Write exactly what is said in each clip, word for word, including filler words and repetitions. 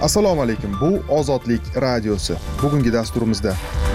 Assalomu alaykum. Bu Ozodlik radiosi. Bugungi dasturimizda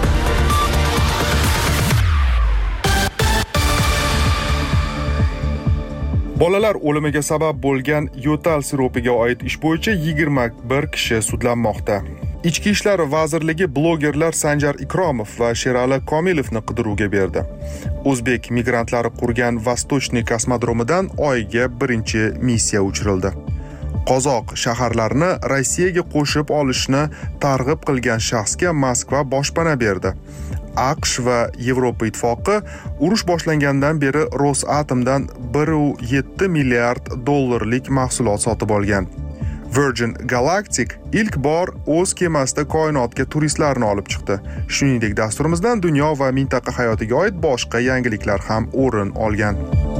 bolalar o'limiga sabab bo'lgan yo'tal siropiga oid ish bo'yicha yigirma bir kishi sudlanmoqda. Ichki ishlar vazirligi blogerlar Sanjar Ikromov va Sherali Komilovni qidiruvga berdi. O'zbek migrantlari qurgan Vostochniy kosmodromidan Oyga birinchi missiya uchirildi. Qozoq shaharlarini Rossiyaga qo'shib olishni targ'ib qilgan shaxsga Moskva boshpana berdi. AQSh va Yevropa ittifoqi urush boshlangandan beri Rosatomdan bir nuqta yetti milliard dollarlik mahsulot sotib olgan. Virgin Galactic ilk bor o'z kemasida koinotga turistlarni olib chiqdi. Shuningdek, dasturimizdan dunyo va mintaqa hayotiga oid boshqa yangiliklar ham o'rin olgan.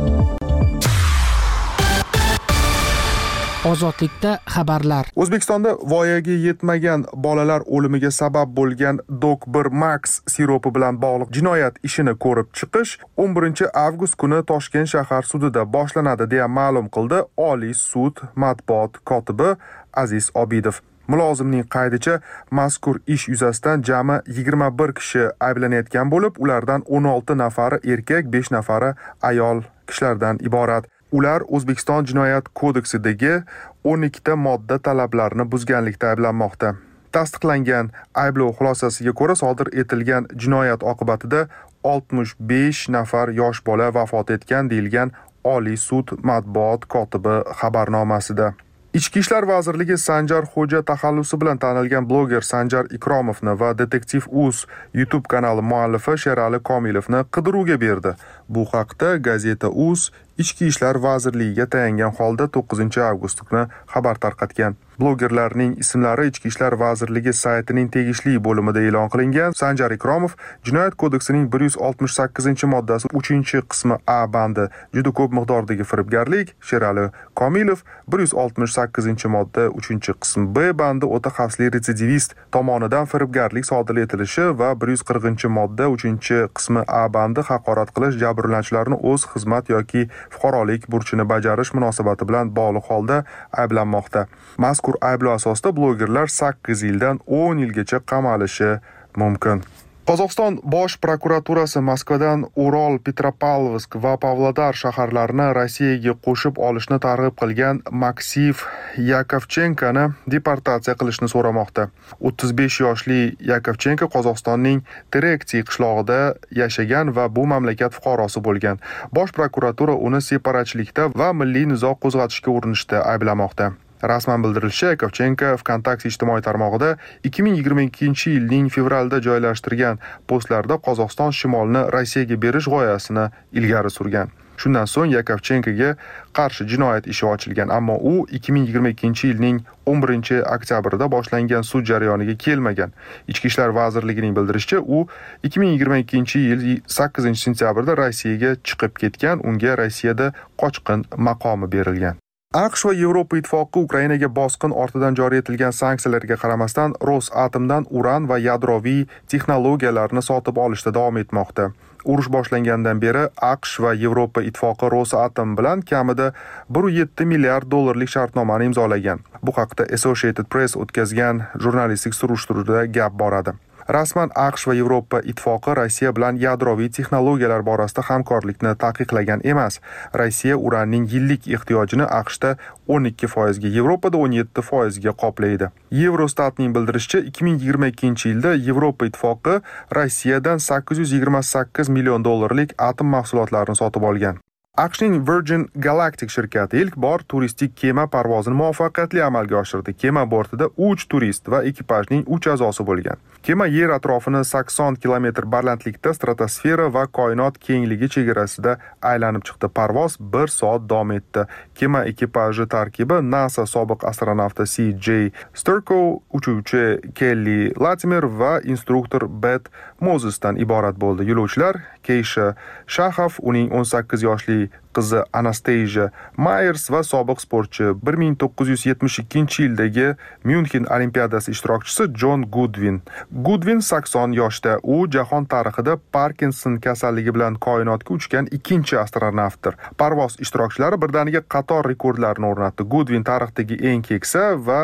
Ozodlikda xabarlar. O'zbekistonda voyaga yetmagan bolalar o'limiga sabab bo'lgan Dok bir Max siropi bilan bog'liq jinoyat ishini ko'rib chiqish o'n birinchi avgust kuni Toshkent shahar sudida boshlanadi deya ma'lum qildi Oliy sud matbuot kotibi Aziz Obidov. Mulozimning qaydicha mazkur ish yuzasidan jami yigirma bir kishi ayblanayotgan bo'lib, ulardan o'n olti nafari erkak, besh nafari ayol kishilardan iborat. Ular O'zbekiston Jinoyat kodeksidagi o'n ikkita modda talablarini buzganlikda ayblanmoqda. Tasdiqlangan ayblov xulosasiga ko'ra sodir etilgan jinoyat oqibatida oltmish besh nafar yosh bola vafot etgan deyilgan Oliy sud matbuot kotibi xabarnomasida. Ichki ishlar vazirligi Sanjar Xo'ja taxallusi bilan tanilgan bloger Sanjar Ikromovni va Detektiv uz YouTube kanali muallifi Sherali Komilovni qidiruvga berdi. Bu haqda gazeta uz Ichki ishlar vazirligiga tayangan holda to'qqizinchi avgust kuni xabar tarqatgan. Blogerlarning ismlari Ichki ishlar vazirligi saytining tegishli bo'limida e'lon qilingan. Sanjar Ikromov Jinoyat kodeksining bir yuz oltmish sakkizinchi moddasi uchinchi qismi A bandi juda ko'p miqdordagi firibgarlik, Sherali Komilov bir yuz oltmish sakkizinchi modda uchinchi qism B bandi o'ta xavfli retsidivist tomonidan firibgarlik sodir etilishi va bir yuz qirqinchi modda uchinchi qismi A bandi haqorat qilish jabrlanuvchilarni o'z xizmat yoki fuqarolik burchini bajarish munosabati bilan bog'liq holda ayblanmoqda. Mazkur ayblov asosida blogerlar sakkiz yildan o'n yilgacha qamalishi mumkin. Qozog'iston Bosh prokuraturasi Moskvadan Ural, Petropavlovsk va Pavlodar shaharlarini Rossiyaga qo'shib olishni targ'ib qilgan Maksiv Yakovchenkoni deportatsiya qilishni so'ramoqda. o'ttiz besh yoshli Yakovchenko Qozog'istonning Terekti qishlog'ida yashagan va bu mamlakat fuqarosi bo'lgan. Bosh prokuratura uni separatchilikda va milliy nizo qo'zg'atishga urinishda ayblamoqda. Rasman bildirilishicha, Yakovchenko Vkontakte ijtimoiy tarmog'ida ikki ming yigirma ikkinchi yilning fevralida joylashtirgan postlarda Qozog'iston shimolini Rossiyaga berish g'oyasini ilgari surgan. Shundan so'ng Yakovchenkoga qarshi jinoyat ishi ochilgan, ammo u ikki ming yigirma ikkinchi yilning o'n birinchi oktyabrida boshlangan sud jarayoniga kelmagan. Ichki ishlar vazirligining bildirishicha, u ikki ming yigirma ikkinchi yil sakkizinchi sentyabrda Rossiyaga chiqib ketgan, unga Rossiyada qochqin maqomi berilgan. AQSh va Yevropa ittifoqi Ukrainaga bosqin ortidan joriy etilgan sanksiyalarga qaramasdan Rosatomdan uran va yadroviy texnologiyalarni sotib olishda davom etmoqda. Urush boshlangandan beri AQSh va Yevropa ittifoqi Rosatom bilan kamida bir nuqta yetti milliard dollarlik shartnomani imzolagan. Bu haqda Associated Press o'tkazgan jurnalistik surishtiruvda gap boradi. Rasman AQSh va Yevropa ittifoqi Rossiya bilan yadroviy texnologiyalar borasida hamkorlikni taqiqlagan emas. Rossiya uranning yillik ehtiyojini AQShda o'n ikki foizga, Yevropada o'n yetti foizga qoplaydi. Eurostatning bildirishicha, ikki ming yigirma ikkinchi yilda Yevropa ittifoqi Rossiyadan sakkiz yuz yigirma sakkiz million dollarlik atom mahsulotlarini sotib olgan. AQShning Virgin Galactic shirkati ilk bor turistik kema parvozini muvaffaqiyatli amalga oshirdi. Kema bortida uch turist va ekipajning uch a'zosi bo'lgan. Kema yer atrofini sakson kilometr balandlikda stratosfera va koinot kengligi chegarasida aylanib chiqdi. Parvoz bir soat davom etdi. Kema ekipaji tarkibi NASA sobiq astronavti C J Sturko, uchuvchi Kelly Latimer va instruktor Beth Mosesdan iborat bo'ldi. Yo'lovchilar Keisha Shahov, uning o'n sakkiz yoshli qizi Anastasia Myers va sobiq sportchi bir ming to'qqiz yuz yetmish ikkinchi yildagi Myunxen Olimpiadasi ishtirokchisi John Goodwin. Goodwin sakson yoshda. U jahon tarixida Parkinson kasalligi bilan koinotga uchgan ikkinchi astronavtdir. Parvoz ishtirokchilari birdaniga qator rekordlarni o'rnatdi. Goodwin tarixdagi eng keksa va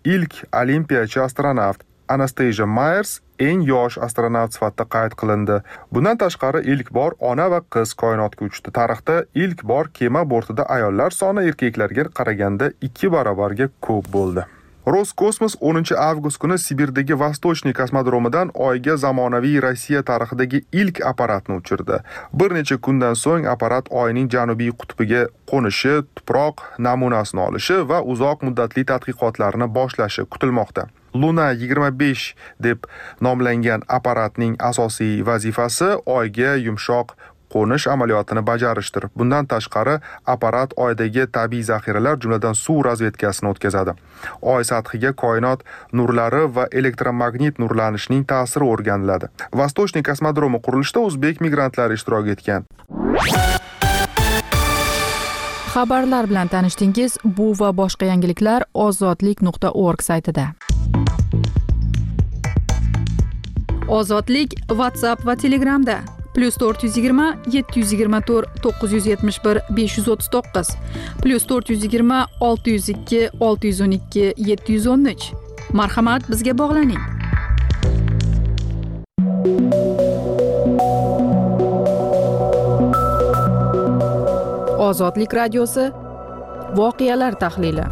ilk olimpiyachi astronavt Anastasia Myers eng yosh astronavt sifatida qayd qilindi. Bundan tashqari ilk bor ona va qiz koinotga uchdi. Tarixda ilk bor kema bortida ayollar soni erkaklarga qaraganda ikki barobarga ko'p bo'ldi. Roskosmos o'ninchi avgust kuni Sibirdagi Vostochniy kosmodromidan Oyga zamonaviy Rossiya tarixidagi ilk apparatni uchirdi. Bir necha kundan so'ng apparat Oyning janubiy qutbiga qo'nishi, tuproq namunasini olishi va uzoq muddatli tadqiqotlarni boshlashi kutilmoqda. Luna yigirma besh deb nomlangan apparatning asosiy vazifasi Oyga yumshoq qo'nish amaliyotini bajarishdir. Bundan tashqari, apparat Oydagi tabiiy zaxiralar, jumladan suv razvedkasini o'tkazadi. Oy sathiga koinot nurlari va elektromagnit nurlanishning ta'siri o'rganiladi. Vostochniy kosmodromi qurilishida o'zbek migrantlari ishtirok etgan. Xabarlar bilan tanishdingiz. Bu va boshqa yangiliklar ozodlik nuqta org saytida. Ozodlik WhatsApp va Telegramda plus to'rt yuz yigirma yetti yuz yigirma to'rt to'qqiz yuz yetmish bir besh yuz o'ttiz to'qqiz plus to'rt yuz yigirma olti yuz ikki olti yuz o'n ikki yetti yuz o'n uch. Marhamat, bizga bog'laning. Ozodlik radiosi voqealar tahlili.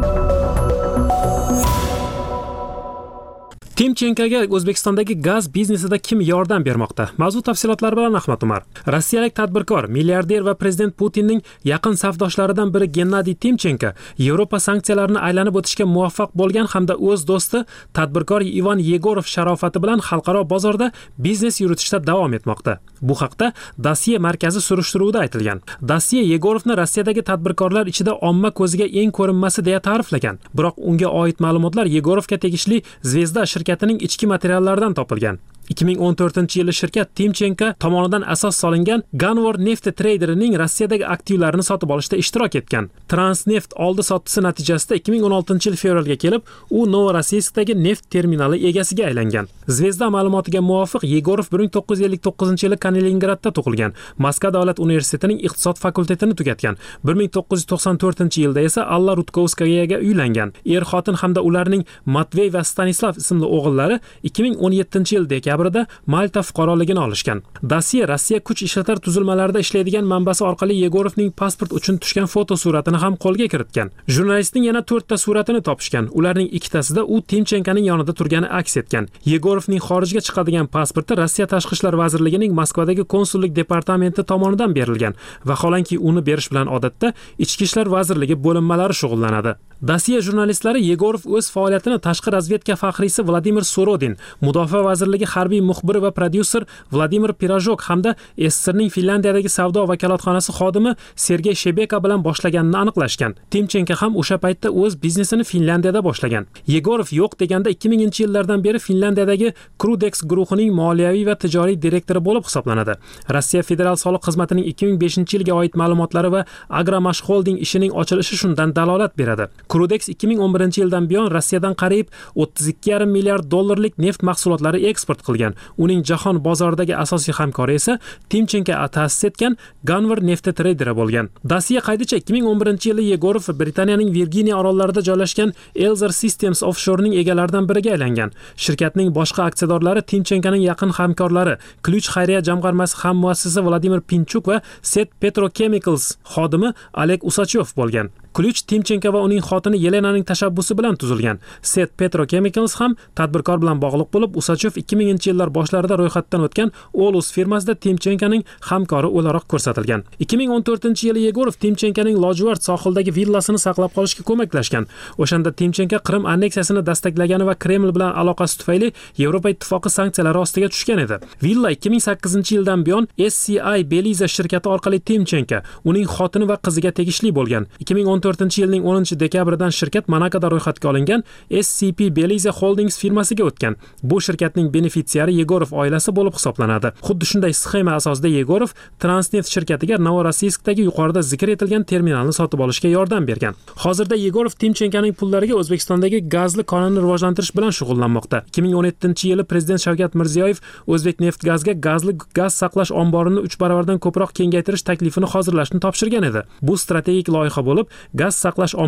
Timchenkoga O'zbekistondagi gaz biznesida kim yordam bermoqda? Mavzu tafsilotlari bilan Ahmad Umar. Rossiyalik tadbirkor, milliarder va prezident Putinning yaqin safdoshlaridan biri Gennadiy Timchenko Yevropa sanksiyalarini aylanib o'tishga muvaffaq bo'lgan hamda o'z do'sti tadbirkor Ivan Yegorov sharofati bilan xalqaro bozorda biznes yuritishda davom etmoqda. Bu haqda Dossier markazi surishtiruvida aytilgan. Dossier Yegorovni Rossiyadagi tadbirkorlar ichida omma ko'ziga eng ko'rinmasi deya ta'riflagan. Biroq unga oid ma'lumotlar Yegorovga tegishli Zvezda shirkatining ichki materiallaridan topilgan. ikki ming o'n to'rtinchi yili shirkat Timchenko tomonidan asos solingan Ganvor Neft Traderining Rossiyadagi aktivlarini sotib olishda ishtirok etgan. Transneft oldi-sottisi natijasida ikki ming o'n oltinchi yil fevralga kelib, u Novorossiyskdagi neft terminali egasiga aylangan. Zvezda ma'lumotiga muvofiq, Yegorov bir ming to'qqiz yuz ellik to'qqizinchi yili Kaliningradda tug'ilgan. Moskva davlat universitetining iqtisod fakultetini tugatgan. bir ming to'qqiz yuz to'qson to'rtinchi yilda esa Alla Rudkovskayaga uylangan. Er-xotin hamda ularning Matvey va Stanislav ismli o'g'illari ikki ming o'n yettinchi yil dekabrida Malta fuqaroligini olishgan. Dossier Rossiya kuch ishlatar tuzilmalarida ishlaydigan manbasi orqali Yegorovning pasport uchun tushgan foto suratini ham qo'lga kiritgan. Jurnalistning yana to'rtta suratini topishgan. Ularning ikkitasida u Timchenkoning yonida turgani aks etgan. Yegorovning xorijga chiqadigan pasporti Rossiya Tashqi ishlar vazirligining Moskvadagi konsullik departamenti tomonidan berilgan. Vaholanki uni berish bilan odatda Ichki ishlar vazirligi bo'linmalari shug'ullanadi. Dossier jurnalistlari Yegorov o'z faoliyatini tashqi razvedka faxriysi Vladimir Sorodin, Mudofaa vazirligi harbiy muxbiri va prodyuser Vladimir Pirojok hamda S S R ning Finlandiyadagi savdo vakolatxonasi xodimi Sergey Shebeka bilan boshlaganini aniqlashgan. Timchenko ham o'sha paytda o'z biznesini Finlandiyada boshlagan. Yegorov yo'q deganda ikki minginchi yillardan beri Finlandiyadagi Krudex guruhining moliyaviy va tijoriy direktori bo'lib hisoblanadi. Rossiya federal soliq xizmatining ikki ming beshinchi yilga oid ma'lumotlari va Agromash Holding ishining ochilishi shundan dalolat beradi. Krudex ikki ming o'n birinchi yildan buyon Rossiyadan qariyb o'ttiz ikki yarim milliard dollarlik neft mahsulotlari eksport qilgan. Uning jahon bozoridagi asosiy hamkori esa Timchenko ta'sis etgan Ganvor Neft Traderi bo'lgan. Dossier qaydicha ikki ming o'n birinchi yili Yegorov Britaniyaning Virginiya orollarida joylashgan Elzer Systems Offshore'ning egalaridan biriga aylangan. Shirkatning boshqa aksiyadorlari Timchenkoning yaqin hamkorlari, Ключ xayriya jamg'armasi ham muassisi Vladimir Pinchuk va Set Petrochemicals xodimi Oleg Usachov bo'lgan. Ключ Timchenko va uning xotini Yelenaning tashabbusi bilan tuzilgan. Set Petrochemicals ham tadbirkor bilan bog'liq bo'lib, Usachov ikki minginchi yillar boshlarida ro'yxatdan o'tgan Olus firmasida Timchenkoning hamkori o'laroq ko'rsatilgan. ikki ming o'n to'rtinchi yili Yegorov Timchenkoning Lojvard sohildagi villasini saqlab qolishga ko'maklashgan. O'shanda Timchenko Qrim anneksiyasini dastaklagani va Kreml bilan aloqasi tufayli Yevropa ittifoqi sanksiyalari ostiga tushgan edi. Villa ikki ming sakkizinchi yildan buyon S C I Belize shirkati orqali Timchenko, uning xotini va qiziga tegishli bo'lgan. ikki ming o'n to'rtinchi yilning o'ninchi dekabridan shirkat Monakoda ro'yxatga olingan S C P Belize Holdings firmasiga o'tgan. Bu shirkatning benefitsiari Yegorov oilasi bo'lib hisoblanadi. Xuddi shunday sxema asosida Yegorov Transneft shirkatiga Novorossiyskdagi yuqorida zikr etilgan terminalni sotib olishga yordam bergan. Hozirda Yegorov Timchenkoning pullariga O'zbekistondagi gazli konini rivojlantirish bilan shug'ullanmoqda. ikki ming o'n yettinchi yili Prezident Shavkat Mirziyoyev O'zbekneftgazga gazli gaz saqlash omborini uch barobardan ko'proq kengaytirish taklifini hozirlashni topshirgan edi. Bu strategik loyiha bo'lib, gaz saqlash ombori O'zbekiston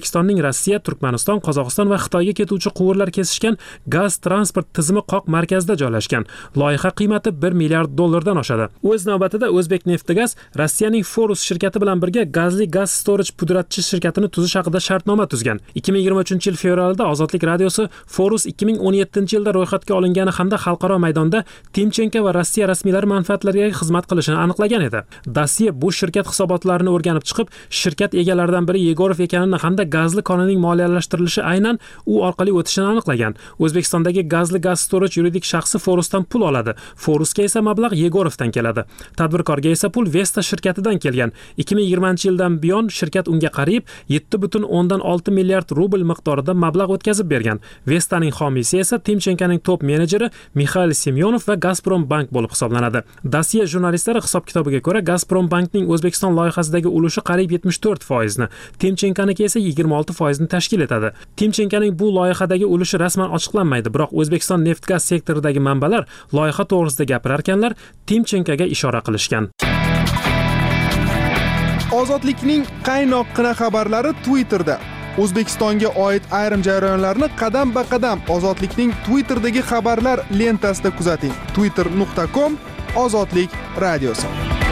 O'zbekistonning Rossiya, Turkmaniston, Qozog'iston va Xitoyga ketuvchi quvurlar kesishgan gaz transport tizimi qoq markazida joylashgan. Loyiha qiymati bir milliard dollardan oshadi. O'z navbatida O'zbekneftgaz Rossiyaning Forus shirkati bilan birga gazli gaz storage pudratchi shirkatini tuzish haqida shartnoma tuzgan. ikki ming yigirma uchinchi yil fevralida Ozodlik radiosi Forus ikki ming o'n yettinchi yilda ro'yxatga olingani hamda xalqaro maydonda Timchenko va Rossiya rasmiylari manfaatlariga xizmat qilishini aniqlagan edi. Dassiya bu shirkat hisobotlarini o'rganib chiqib, shirkat egalaridan biri Yegorov ekanini hamda gazli konning moliyalashtirilishi aynan u orqali o'tishini aniqlagan. O'zbekistondagi gazli gaz storage yuridik shaxsi Forusdan pul oladi. Forusga esa mablag' Yegorovdan keladi. Tadbirkorga esa pul Vesta shirkatidan kelgan. ikki ming yigirmanchi yildan buyon shirkat unga qariyb yetti butun o'ndan olti milliard rubl miqdorida mablag' o'tkazib bergan. Vestaning homiysi esa Timchenkoning top menejeri Mikhail Semyonov va Gazprom Bank bo'lib hisoblanadi. Dassiya jurnalistlari hisob-kitobiga ko'ra Gazprom Bankning O'zbekiston loyihasidagi ulushi qariyb yetmish to'rt foizni, Timchenkoniki esa yigirma olti foizni tashkil etadi. Timchenkoning bu loyihadagi ulushi rasman ochiqlanmaydi, biroq O'zbekiston neft-gaz sektoridagi manbalar loyiha to'g'risida gapirarkanlar Timchenkoga ishora qilishgan. Ozodlikning qaynoqqina xabarlari Twitterda. O'zbekistonga oid ayrim jarayonlarni qadam-ba-qadam Ozodlikning Twitterdagi xabarlar lentasida kuzating. twitter nuqta com Ozodlik radiosi.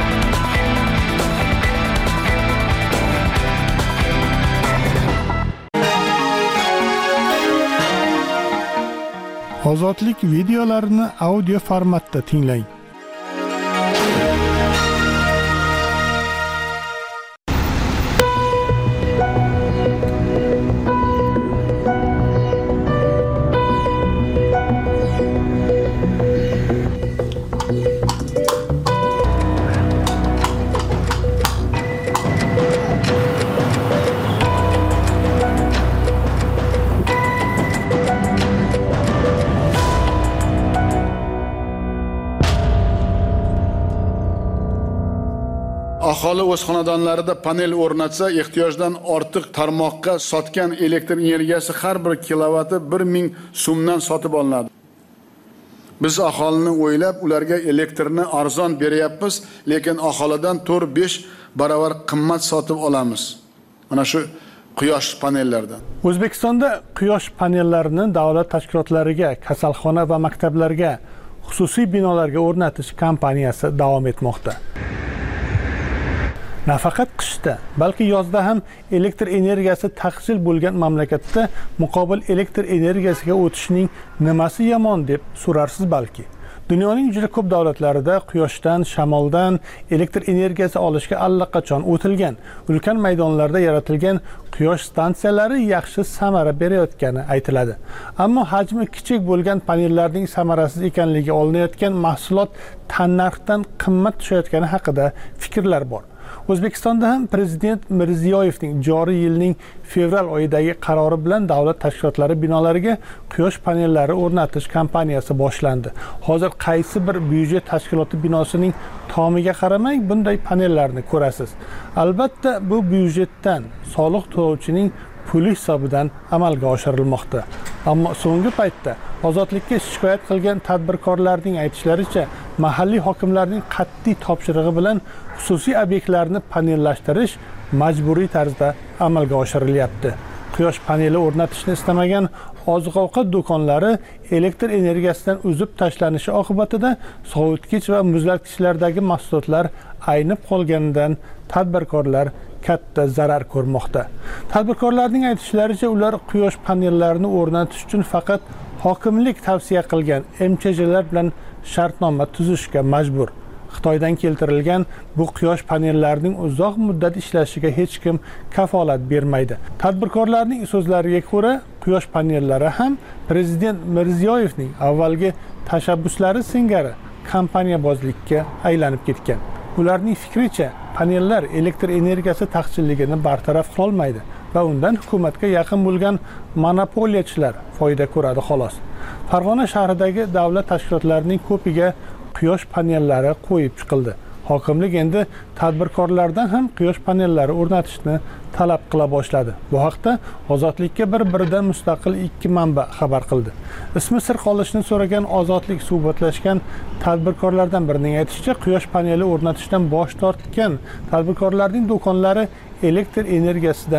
Ozodlik videolarini audio formatda tinglang. Aholi o'z xonadonlarida panel o'rnatsa, ehtiyojdan ortiq tarmoqqa sotgan elektr energiyasi har bir kilovati bir ming so'mdan sotib olinadi. Biz aholini o'ylab, ularga elektrni arzon beryapmiz, lekin aholidan to'rt besh barobar qimmat sotib olamiz. Mana shu quyosh panellaridan. O'zbekistonda quyosh panellarini davlat tashkilotlariga, kasalxona va maktablarga, xususiy binolarga o'rnatish kampaniyasi davom etmoqda. Nafaqat qishda, balki yozda ham elektr energiyasi taqchil bo'lgan mamlakatda muqobil elektr energiyasiga o'tishning nimasi yomon deb so'rarsiz balki. Dunyoning juda ko'p davlatlarida quyoshdan, shamoldan elektr energiyasi olishga allaqachon o'tilgan. Ulkan maydonlarda yaratilgan quyosh stansiyalari yaxshi samara berayotgani aytiladi. Ammo hajmi kichik bo'lgan panellarning samarasiz ekanligi olinayotgan mahsulot tannarxdan qimmat tushayotgani haqida fikrlar bor. O'zbekistonda ham Prezident Mirziyoyevning joriy yilning fevral oyidagi qarori bilan davlat tashkilotlari binolariga quyosh panellari o'rnatish kampaniyasi boshlandi. Hozir qaysi bir byudjet tashkiloti binosining tomiga qaramay bunday panellarni ko'rasiz. Albatta bu byudjetdan, soliq to'lovchining puli hisobidan amalga oshirilmoqda. Ammo so'nggi paytda Ozodlikka shikoyat qilgan tadbirkorlarning aytishlaricha, mahalliy hokimlarning qat'iy topshirig'i bilan xususiy obyektlarni panellash majburiy tarzda amalga oshirilyapti. Quyosh paneli o'rnatishni istamagan oziq-ovqat do'konlari elektr energiyasidan uzib tashlanishi oqibatida sovutgich va muzlatgichlardagi mahsulotlar aynib qolganidan tadbirkorlar katta zarar ko'rmoqda. Tadbirkorlarning aytishlaricha, ular quyosh panellarini o'rnatish uchun faqat hokimlik tavsiya qilgan M Ch Jlar bilan shartnoma tuzishga majbur. Xitoydan keltirilgan bu quyosh panellarining uzoq muddat ishlashiga hech kim kafolat bermaydi. Tadbirkorlarning so'zlariga ko'ra, quyosh panellari ham Prezident Mirziyoyevning avvalgi tashabbuslari singari kompaniyabozlikka aylanib ketgan. Ularning fikricha, panellar elektr energiyasi taqchilligini bartaraf qilolmaydi va undan hukumatga yaqin bo'lgan monopoliyachilar foyda ko'radi xolos. Farg'ona shahridagi davlat tashkilotlarining ko'piga quyosh panellari qo'yib chiqildi. Hokimlik endi tadbirkorlardan ham quyosh panellari o'rnatishni talab qila boshladi. Bu haqda Ozodlikka bir-biridan mustaqil ikki manba xabar qildi. Ismi sir qolishni so'ragan Ozodlik suhbatlashgan tadbirkorlardan birining aytishicha, quyosh paneli o'rnatishdan bosh tortgan tadbirkorlarning do'konlari elektr energiyasidan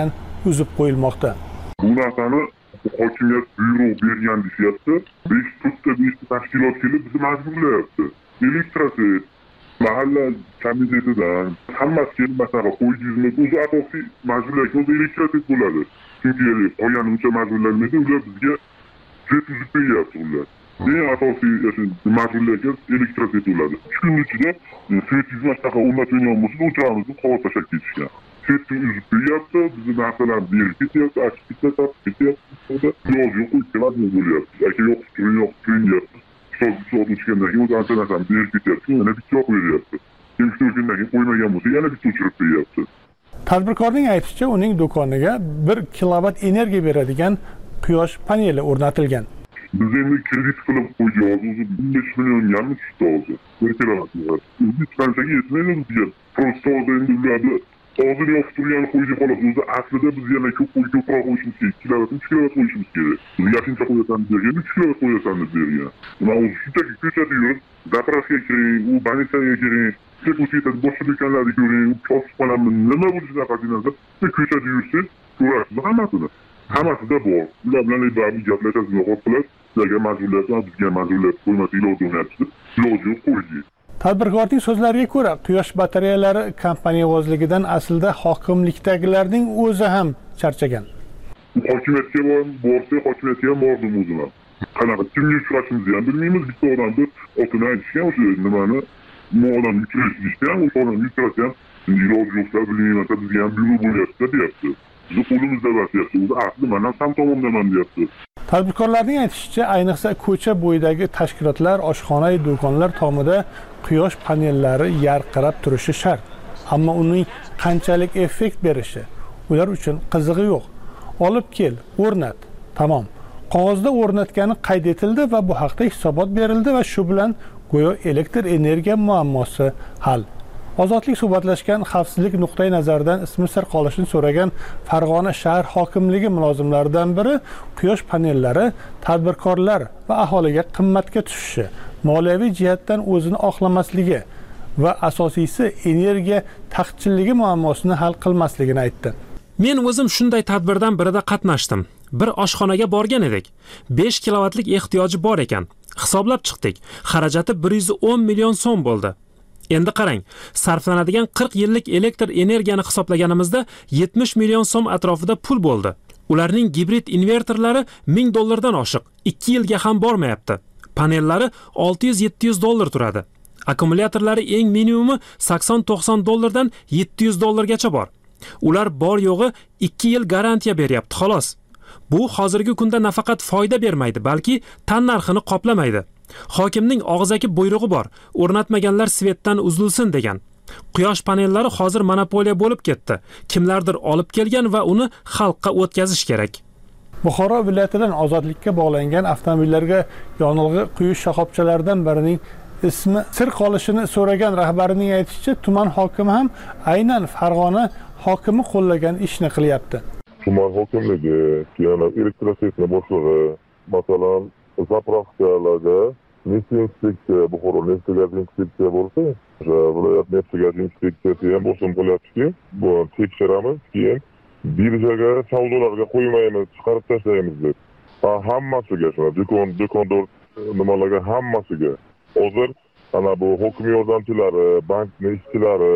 uzib qo'yilmoqda. Bu narsani hokimiyat buyruq bergan deyapti. besh to'rtta beshta tashkilot kelib bizni majburlayapti. Elektroset, mahalla komitetidan hammasi kelib masalan qo'yishimiz o'zi asosiy majburlash o'zi elektroset bo'ladi. Chunki qolgan uncha majburlanmaydi, ular bizga jet uzib beryapti ular. Eng asosiy majburlash elektroset bo'ladi. uch kun ichida svet yuzma shtaqa o'rnatilgan bo'lsa, o'chog'imizni qovot tashlab ketishgan. Svetni uzib beryapti, bizni narsalarni berib ketyapti, achib ketyapti, ketyapti. Yo'q yo'q, ikkilar bo'lyapti. Aka yo'q, turing yo'q, turing deyapti. So'z so'z o'tgandan keyin o'zi ancha narsani berib ketyapti, yana bitta yo'q beryapti. Keyin uch to'rt kundan keyin qo'ymagan bo'lsa, yana bitta o'chirib beryapti. Tadbirkorning aytishicha, uning do'koniga bir kilovat energiya beradigan quyosh paneli o'rnatilgan. Biz endi kredit qilib qo'yganmiz, o'zi o'n besh millionga tushdi hozir. bir kilovatga. Biz qanchaga yetmaydi bizga. Prosta endi ularni hozir yo'q turgan qo'ydi xolos. O'zi aslida biz yana ko'p qo'y ko'proq qo'yishimiz kerak. ikki kilovat, uch kilovat qo'yishimiz kerak. Biz yaxshicha qo'yasan degan, uch kilovat qo'yasan deb bergan. Mana o'zi shunchaki ko'chada yurib, zapravkaga kiring, u banitsaga kiring, Sepusida boshqa do'konlarni ko'ring, chopishpanamni nima bo'lishidan qat'iy nazar, ko'chada yursangiz, ko'rasiz hammasini. Hammasida bor. Ular bilan baribir gaplashasiz, muloqot qilasiz. Sizlarga majburlayapti, bizga majburlayapti, qo'ymaslik iloji o'rnatyapti. Iloji yo'q qo'ydi. Tadbirkorning so'zlariga ko'ra, quyosh batareyalari kompaniyavozligidan aslida hokimlikdagilarning o'zi ham charchagan. Hokimiyatga borsa, hokimiyatga ham bordim o'zim ham. Qanaqa kimga uchrashimizni ham bilmaymiz. Bitta odamni otini aytishgan, o'sha nimani, bu odam yuklash deyishgan, o'sha odam yuklasa ham iloji yo'qsa, bilmayman, bizga ham buyruq bo'lyapti, deyapti. Bizni qo'limizda bo'lyapti. O'zi asli men ham ham tomondaman, deyapti. Tadbirkorlarning aytishicha, ayniqsa ko'cha bo'yidagi tashkilotlar, oshxona, do'konlar tomida quyosh panellari yarqirab turishi shart. Ammo uning qanchalik effekt berishi ular uchun qizig'i yo'q. Olib kel, o'rnat. Tamom. Qog'ozda o'rnatgani qayd etildi va bu haqda hisobot berildi va shu bilan go'yo elektr energiya muammosi hal. Ozodlik suhbatlashgan xavfsizlik nuqtai nazaridan ismi sir qolishini so'ragan Farg'ona shahar hokimligi mulozimlaridan biri quyosh panellari tadbirkorlar va aholiga qimmatga tushishi, moliyaviy jihatdan o'zini oqlamasligi va asosiysi energiya taqchilligi muammosini hal qilmasligini aytdi. Men o'zim shunday tadbirdan birida qatnashdim. Bir oshxonaga borgan edik. besh kilovatlik ehtiyoji bor ekan. Hisoblab chiqdik. Xarajati bir yuz o'n million so'm bo'ldi. Endi qarang, sarflanadigan qirq yillik elektr energiyani hisoblaganimizda yetmish million so'm atrofida pul bo'ldi. Ularning gibrid invertorlari ming dollardan oshiq, ikki yilga ham bormayapti. Panellari olti yuz yetti yuz dollar turadi. Akkumulyatorlari eng minimumi sakson to'qson dollardan yetti yuz dollargacha bor. Ular bor yo'g'i ikki yil garantiya beryapti, xolos. Bu hozirgi kunda nafaqat foyda bermaydi, balki tan narxini qoplamaydi. Hokimning og'zaki buyrug'i bor. O'rnatmaganlar svetdan uzilsin degan. Quyosh panellari hozir monopoliya bo'lib ketdi. Kimlardir olib kelgan va uni xalqqa o'tkazish kerak. Buxoro viloyatidan ozodlikka bog'langan avtomobillarga yonilg'i quyish shoxobchalaridan birining ismi sir qolishini so'ragan rahbarining aytishicha, tuman hokimi ham aynan Farg'ona hokimi qo'llagan ishni qilyapti. Tuman hokimligi, yana elektrosetni boshlig'i, masalan, zapravkalarga neft inspeksiya, Buxoro neft gaz inspeksiya bo'lsa, o'sha viloyat neft gaz inspeksiyasi ham bosim qilyapti-ki, bu tekshiramiz, keyin birjaga, savdolarga qo'ymaymiz, chiqarib tashlaymiz deb. Ha, hammasiga, shuna do'kon, do'kondor nimalarga hammasiga. Hozir ana bu hokim yordamchilari, bankning ishchilari,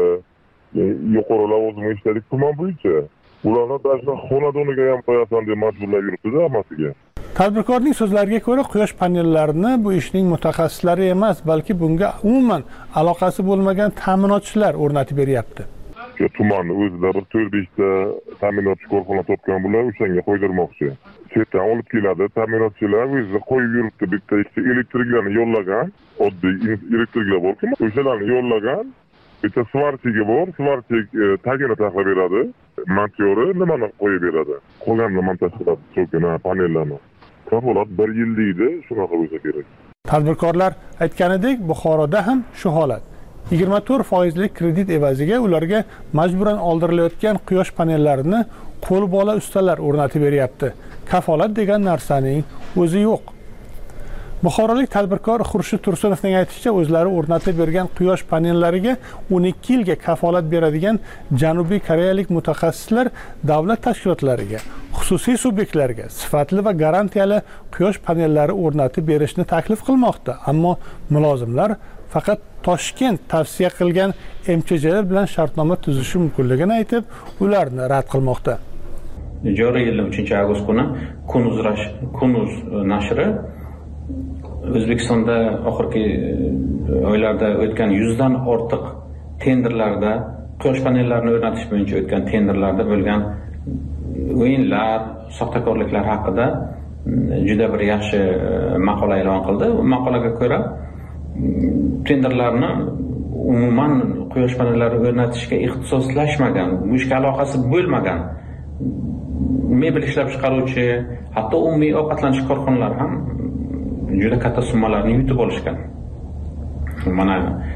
yuqori lavozimli ishchilar tuman bo'yicha ularni tashna xonadoniga ham qo'yasan deb majburlab yuribdi hammasiga. Tadbirkorning so'zlariga ko'ra, quyosh panellarini bu ishning mutaxassislari emas, balki bunga umuman aloqasi bo'lmagan ta'minotchilar o'rnatib beryapti. Tumanni o'zida bir to'rt besh ta ta'minotchi korxona topgan bular o'shanga qo'ydirmoqchi. Chetdan olib keladi, ta'minotchilar o'zida qo'yib yuribdi, bitta ikkita elektriklarni yo'llagan, oddiy elektriklar bor-ku, o'shalarni yo'llagan. Bitta svarchiga bor, svarchik tagini taxlab beradi, montyori nimani qo'yib beradi. Qolganini montaj qiladi, so'kina panellarni. Kafolat bir yil deydi, shunaqa bo'lsa kerak. Tadbirkorlar aytganidek, Buxoroda ham shu holat. yigirma to'rt foizli kredit evaziga ularga majburan oldirilayotgan quyosh panellarini qo'lbola ustalar o'rnatib beryapti. Kafolat degan narsaning o'zi yo'q. Buxorolik tadbirkor Xurshid Tursunovning aytishicha, o'zlari o'rnatib bergan quyosh panellariga o'n ikki yilga kafolat beradigan Janubiy Koreyalik mutaxassislar davlat tashkilotlariga, xususiy subyektlarga sifatli va garantiyali quyosh panellari o'rnatib berishni taklif qilmoqda. Ammo mulozimlar faqat Toshkent tavsiya qilgan M Ch Jlar bilan shartnoma tuzishi mumkinligini aytib, ularni rad qilmoqda. Joriy yilning uchinchi avgust kuni Kunuz Kunuz nashri O'zbekistonda oxirgi oylarda o'tgan yuzdan ortiq tenderlarda quyosh panellarini o'rnatish bo'yicha o'tgan tenderlarda bo'lgan o'yinlar, soxtakorliklar haqida juda bir yaxshi maqola e'lon qildi. Bu maqolaga ko'ra tenderlarni umuman quyosh panellari o'rnatishga ixtisoslashmagan, bu ishga aloqasi bo'lmagan mebel ishlab chiqaruvchi, hatto umumiy ovqatlanish korxonalari ham juda katta summalarni yutib olishgan. Mana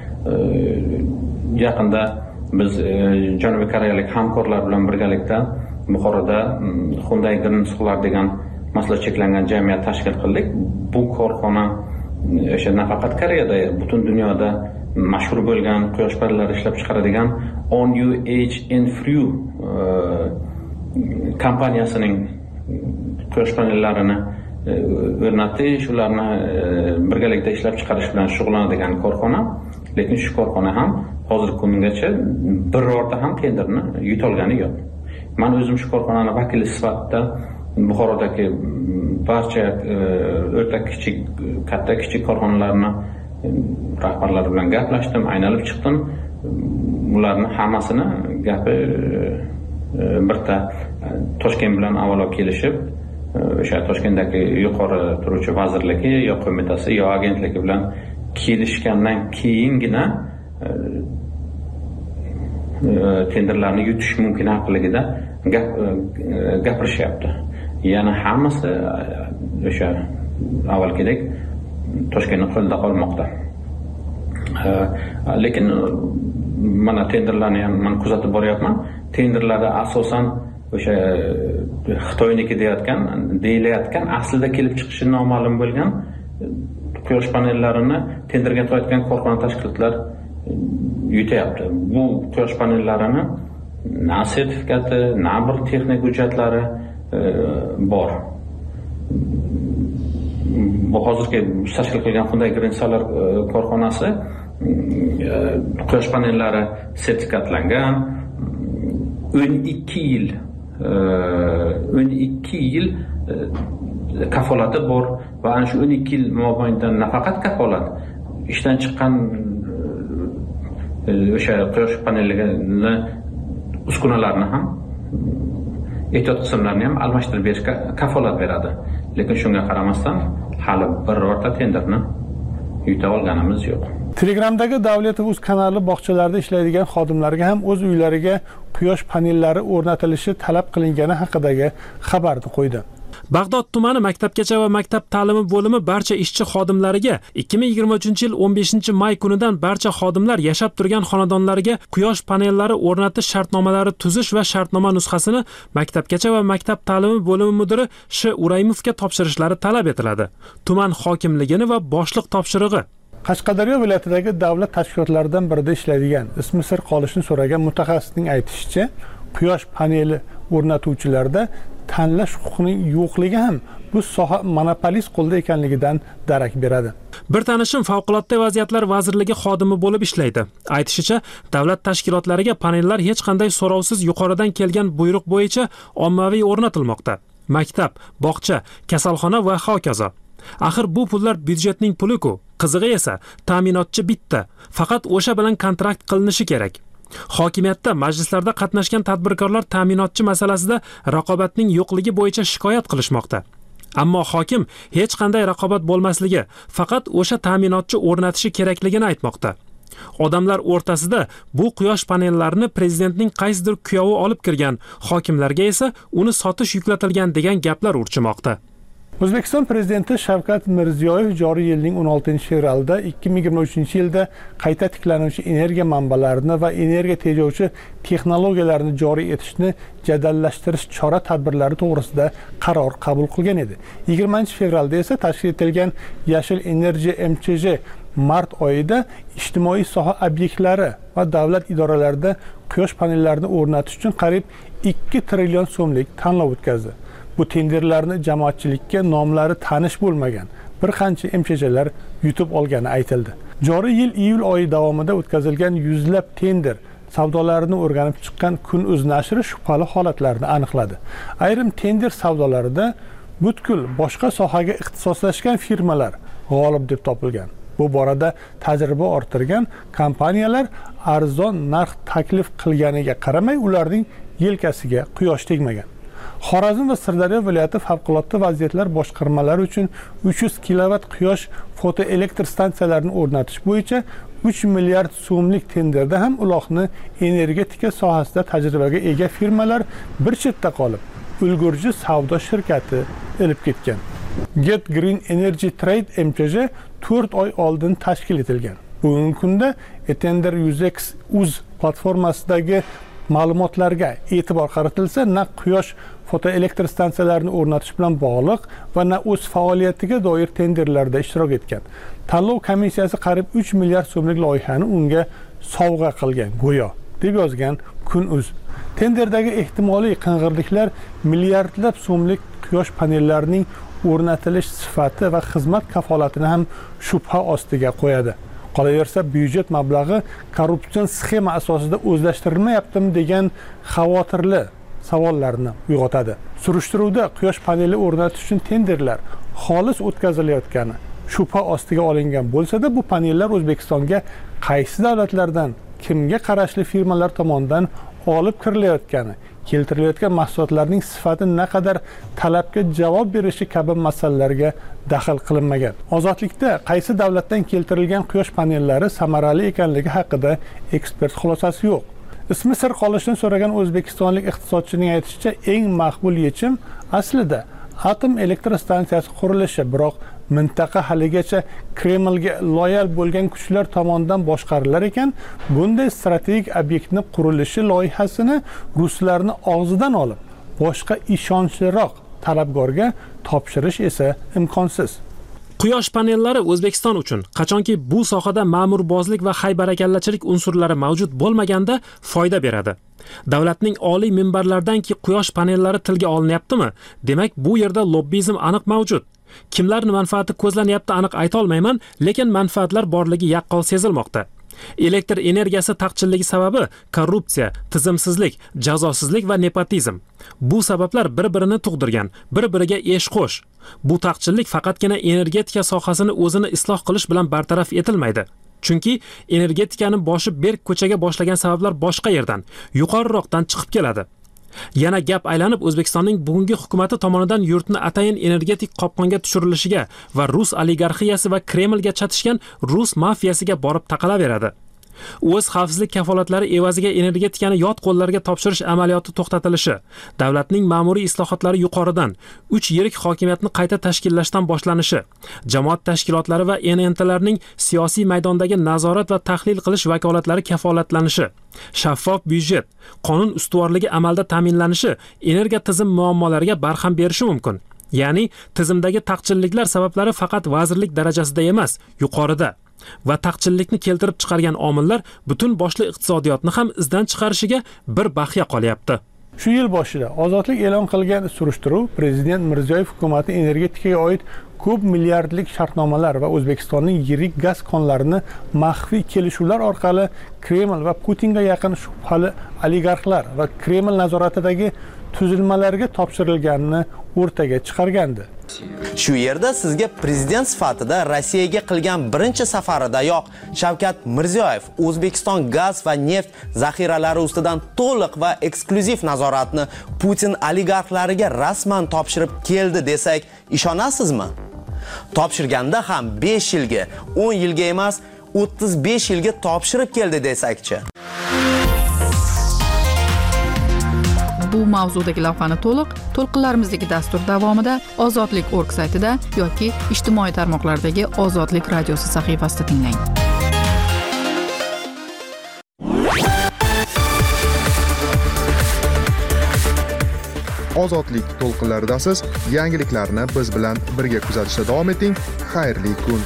yaqinda biz Janubiy Koreyalik hamkorlar bilan birgalikda Buxoroda Hyundai Green Solar degan maslahat cheklangan jamiyat tashkil qildik. Bu korxona o'sha nafaqat Koreyada, butun dunyoda mashhur bo'lgan quyosh panellari ishlab chiqaradigan On U H Infrew kompaniyasining quyosh panellarini o'rnatish, ularni birgalikda ishlab chiqarish bilan shug'ullanadigan korxona. Lekin shu korxona ham hozirgi kungacha birorta ham tenderni yuta olgani yo'q. Men o'zim shu korxonaning vakili sifatida Buxorodagi barcha o'rta kichik, katta kichik korxonalarni rahbarlari bilan gaplashdim, aynalib chiqdim. Ularni hammasini gapi birta Toshkent bilan avvalo kelishib, o'sha Toshkentdagi yuqori turuvchi vazirligi yo qo'mitasi yo agentligi bilan kelishgandan keyingina tenderlarni yutish mumkin haqligida gapirishyapti. Yana hammasi o'sha avvalgidek Toshkentning qo'lida qolmoqda. Lekin mana tenderlarni ham men kuzatib boryapman. Tenderlarda asosan o'sha Xitoyniki deyotgan, deyilayotgan, aslida kelib chiqishi noma'lum bo'lgan quyosh panellarini tenderga qo'yayotgan korxona tashkilotlar yutyapti. Bu quyosh panellarini na sertifikati, na bir texnik hujjatlari bor. Bu hozirgi tashkil qilgan Hyundai Green Solar korxonasi quyosh panellari sertifikatlangan, o'n ikki yil o'n ikki yil kafolati bor va ana shu o'n ikki yil mobaynida nafaqat kafolat, ishdan chiqqan o'sha quyosh panellini uskunalarni ham, ehtiyot qismlarini ham almashtirib berishga kafolat beradi. Lekin shunga qaramasdan hali birorta tenderni yuta olganimiz yo'q. Telegramdagi Davletov.uz kanali bog'chalarda ishlaydigan xodimlarga ham o'z uylariga quyosh panellari o'rnatilishi talab qilingani haqidagi xabarni qo'ydi. Bag'dod tumani maktabgacha va maktab ta'limi bo'limi barcha ishchi xodimlariga ikki ming yigirma uchinchi yil o'n beshinchi may kunidan barcha xodimlar yashab turgan xonadonlariga quyosh panellari o'rnatish shartnomalari tuzish va shartnoma nusxasini maktabgacha va maktab ta'limi bo'limi mudiri Sh. Uraymovga topshirishlari talab etiladi. Tuman hokimligini va boshliq topshirig'i. Qashqadaryo viloyatidagi davlat tashkilotlaridan birida ishlaydigan, ismi sir qolishini so'ragan mutaxassisning aytishicha, quyosh paneli o'rnatuvchilarda tanlash huquqining yo'qligi ham bu soha monopolist qo'lda ekanligidan darak beradi. Bir tanishim favqulodda vaziyatlar vazirligi xodimi bo'lib ishlaydi. Aytishicha, davlat tashkilotlariga panellar hech qanday so'rovsiz yuqoridan kelgan buyruq bo'yicha ommaviy o'rnatilmoqda. Maktab, bog'cha, kasalxona va hokazo. Axir bu pullar byudjetning puli-ku. Qizig'i esa ta'minotchi bitta, faqat o'sha bilan kontrakt qilinishi kerak. Hokimiyatda majlislarda qatnashgan tadbirkorlar ta'minotchi masalasida raqobatning yo'qligi bo'yicha shikoyat qilishmoqda. Ammo hokim hech qanday raqobat bo'lmasligi, faqat o'sha ta'minotchi o'rnatishi kerakligini aytmoqda. Odamlar o'rtasida bu quyosh panellarini prezidentning qaysidir kuyovi olib kirgan, hokimlarga esa uni sotish yuklatilgan degan gaplar urchimoqda. O'zbekiston prezidenti Shavkat Mirziyoyev joriy yilning o'n oltinchi fevralida ikki ming yigirma uchinchi yilda qayta tiklanuvchi energiya manbalarini va energiya tejovchi texnologiyalarni joriy etishni jadallashtirish chora-tadbirlari to'g'risida qaror qabul qilgan edi. yigirmanchi fevralda esa tashkil etilgan Yashil Energy M C J mart oyida ijtimoiy soha obyektlari va davlat idoralarida quyosh panellarini o'rnatish uchun qariyb ikki trillion so'mlik tanlov o'tkazdi. Bu tenderlarni jamoatchilikka nomlari tanish bo'lmagan bir qancha M C J'lar yutib olgani aytildi. Joriy yil iyul oyi davomida o'tkazilgan yuzlab tender savdolarini o'rganib chiqqan Kun.uz nashri shubhali holatlarni aniqladi. Ayrim tender savdolarida butkul boshqa sohaga ixtisoslashgan firmalar g'olib deb topilgan. Bu borada tajriba orttirgan kompaniyalar arzon narx taklif qilganiga qaramay ularning yelkasiga quyosh tegmagan. Xorazm va Sirdaryo viloyati favqulodda vaziyatlar boshqarmalari uchun uch yuz kilovat quyosh fotoelektr stansiyalarini o'rnatish bo'yicha uch milliard so'mlik tenderda ham uloqni energetika sohasida tajribaga ega firmalar bir chetda qolib, ulgurji savdo shirkati ilib ketgan. Get Green Energy Trade M C J to'rt oy oldin tashkil etilgan. Bugungi kunda Etender Uzex uz platformasidagi ma'lumotlarga e'tibor qaratilsa, na quyosh fotoelektr stansiyalarini o'rnatish bilan bog'liq va na o'z faoliyatiga doir tenderlarda ishtirok etgan. Tanlov komissiyasi qariyb uch milliard so'mlik loyihani unga sovg'a qilgan, go'yo, deb yozgan Kun.uz. Tenderdagi ehtimoliy qing'irliklar milliardlab so'mlik quyosh panellarining o'rnatilish sifati va xizmat kafolatini ham shubha ostiga qo'yadi. Qolaversa, byudjet mablag'i korrupsion sxema asosida o'zlashtirilmayaptimi degan xavotirli savollarni uyg'otadi. Surishtiruvda quyosh paneli o'rnatish uchun tenderlar xolis o'tkazilayotgani shubha ostiga olingan bo'lsa-da, bu panellar O'zbekistonga qaysi davlatlardan, kimga qarashli firmalar tomonidan olib kirilayotgani, keltirilayotgan mahsulotlarning sifati naqadar talabga javob berishi kabi masalalarga daxl qilinmagan. Ozodlikda qaysi davlatdan keltirilgan quyosh panellari samarali ekanligi haqida ekspert xulosasi yo'q. Ismi sir qolishini so'ragan o'zbekistonlik iqtisodchining aytishicha, eng maqbul yechim aslida atom elektr stansiyasi qurilishi, biroq mintaqa haligacha Kremlga loyal bo'lgan kuchlar tomonidan boshqarilar ekan, bunday strategik obyektni qurilishi loyihasini ruslarni og'zidan olib, boshqa ishonchliroq talabgorga topshirish esa imkonsiz. Quyosh panellari O'zbekiston uchun qachonki bu sohada ma'murbozlik va haybarakallachilik unsurlari mavjud bo'lmaganda foyda beradi. Davlatning oliy minbarlaridanki quyosh panellari tilga olinyaptimi? Demak, bu yerda lobbizm aniq mavjud. Kimlarning manfaati ko'zlanyapti aniq ayta olmayman, lekin manfaatlar borligi yaqqol sezilmoqda. Elektr energiyasi taqchilligi sababi korrupsiya, tizimsizlik, jazosizlik va nepotizm. Bu sabablar bir-birini tug'dirgan, bir-biriga esh qo'sh. Bu taqchillik faqatgina energetika sohasini o'zini isloh qilish bilan bartaraf etilmaydi. Chunki energetikaning boshi berk ko'chaga boshlagan sabablar boshqa yerdan, yuqoriroqdan chiqib keladi. Yana gap aylanib O'zbekistonning bugungi hukumatı tomonidan yurtni atayin energetik qopqonga tushirilishiga va rus oligarxiyasi va Kremlga chatishgan rus mafiyasiga borib taqalaveradi. O'z xavfsizlik kafolatlari evaziga energetikani yot qo'llarga topshirish amaliyoti to'xtatilishi, davlatning ma'muriy islohotlari yuqoridan uch yirik hokimiyatni qayta tashkillashdan boshlanishi, jamoat tashkilotlari va N N T'larning siyosiy maydondagi nazorat va tahlil qilish vakolatlari kafolatlanishi, shaffof byudjet, qonun ustuvorligi amalda ta'minlanishi energiya tizim muammolariga barham berishi mumkin. Ya'ni tizimdagi taqchilliklar sabablari faqat vazirlik darajasida emas, yuqorida. Va taqchillikni keltirib chiqargan omillar butun boshli iqtisodiyotni ham izdan chiqarishiga bir baxya qolyapti. Shu yil boshida ozodlik e'lon qilgan surishtiruv prezident Mirziyoyev hukumati energetikaga oid ko'p milliardlik shartnomalar va O'zbekistonning yirik gaz konlarini maxfiy kelishuvlar orqali Kreml va Putinga yaqin shubhali oligarxlar va Kreml nazoratidagi tuzilmalarga topshirilganini o'rtaga chiqargandi. Shu yerda sizga prezident sifatida Rossiyaga qilgan birinchi safaridayoq Shavkat Mirziyoyev O'zbekiston gaz va neft zaxiralari ustidan to'liq va eksklyuziv nazoratni Putin oligarxlariga rasman topshirib keldi desak, ishonasizmi? Topshirganda ham besh yilga, o'n yilga emas, o'ttiz besh yilga topshirib keldi desakchi. bu mavzudagi lavhani to'liq to'lqinlarimizdagi dastur davomida Ozodlik nokta org saytida yoki ijtimoiy tarmoqlardagi Ozodlik radiosi sahifasida tinglang. Ozodlik to'lqinlaridasiz. Yangiliklarni biz bilan birga kuzatishda davom eting. Xayrli kun.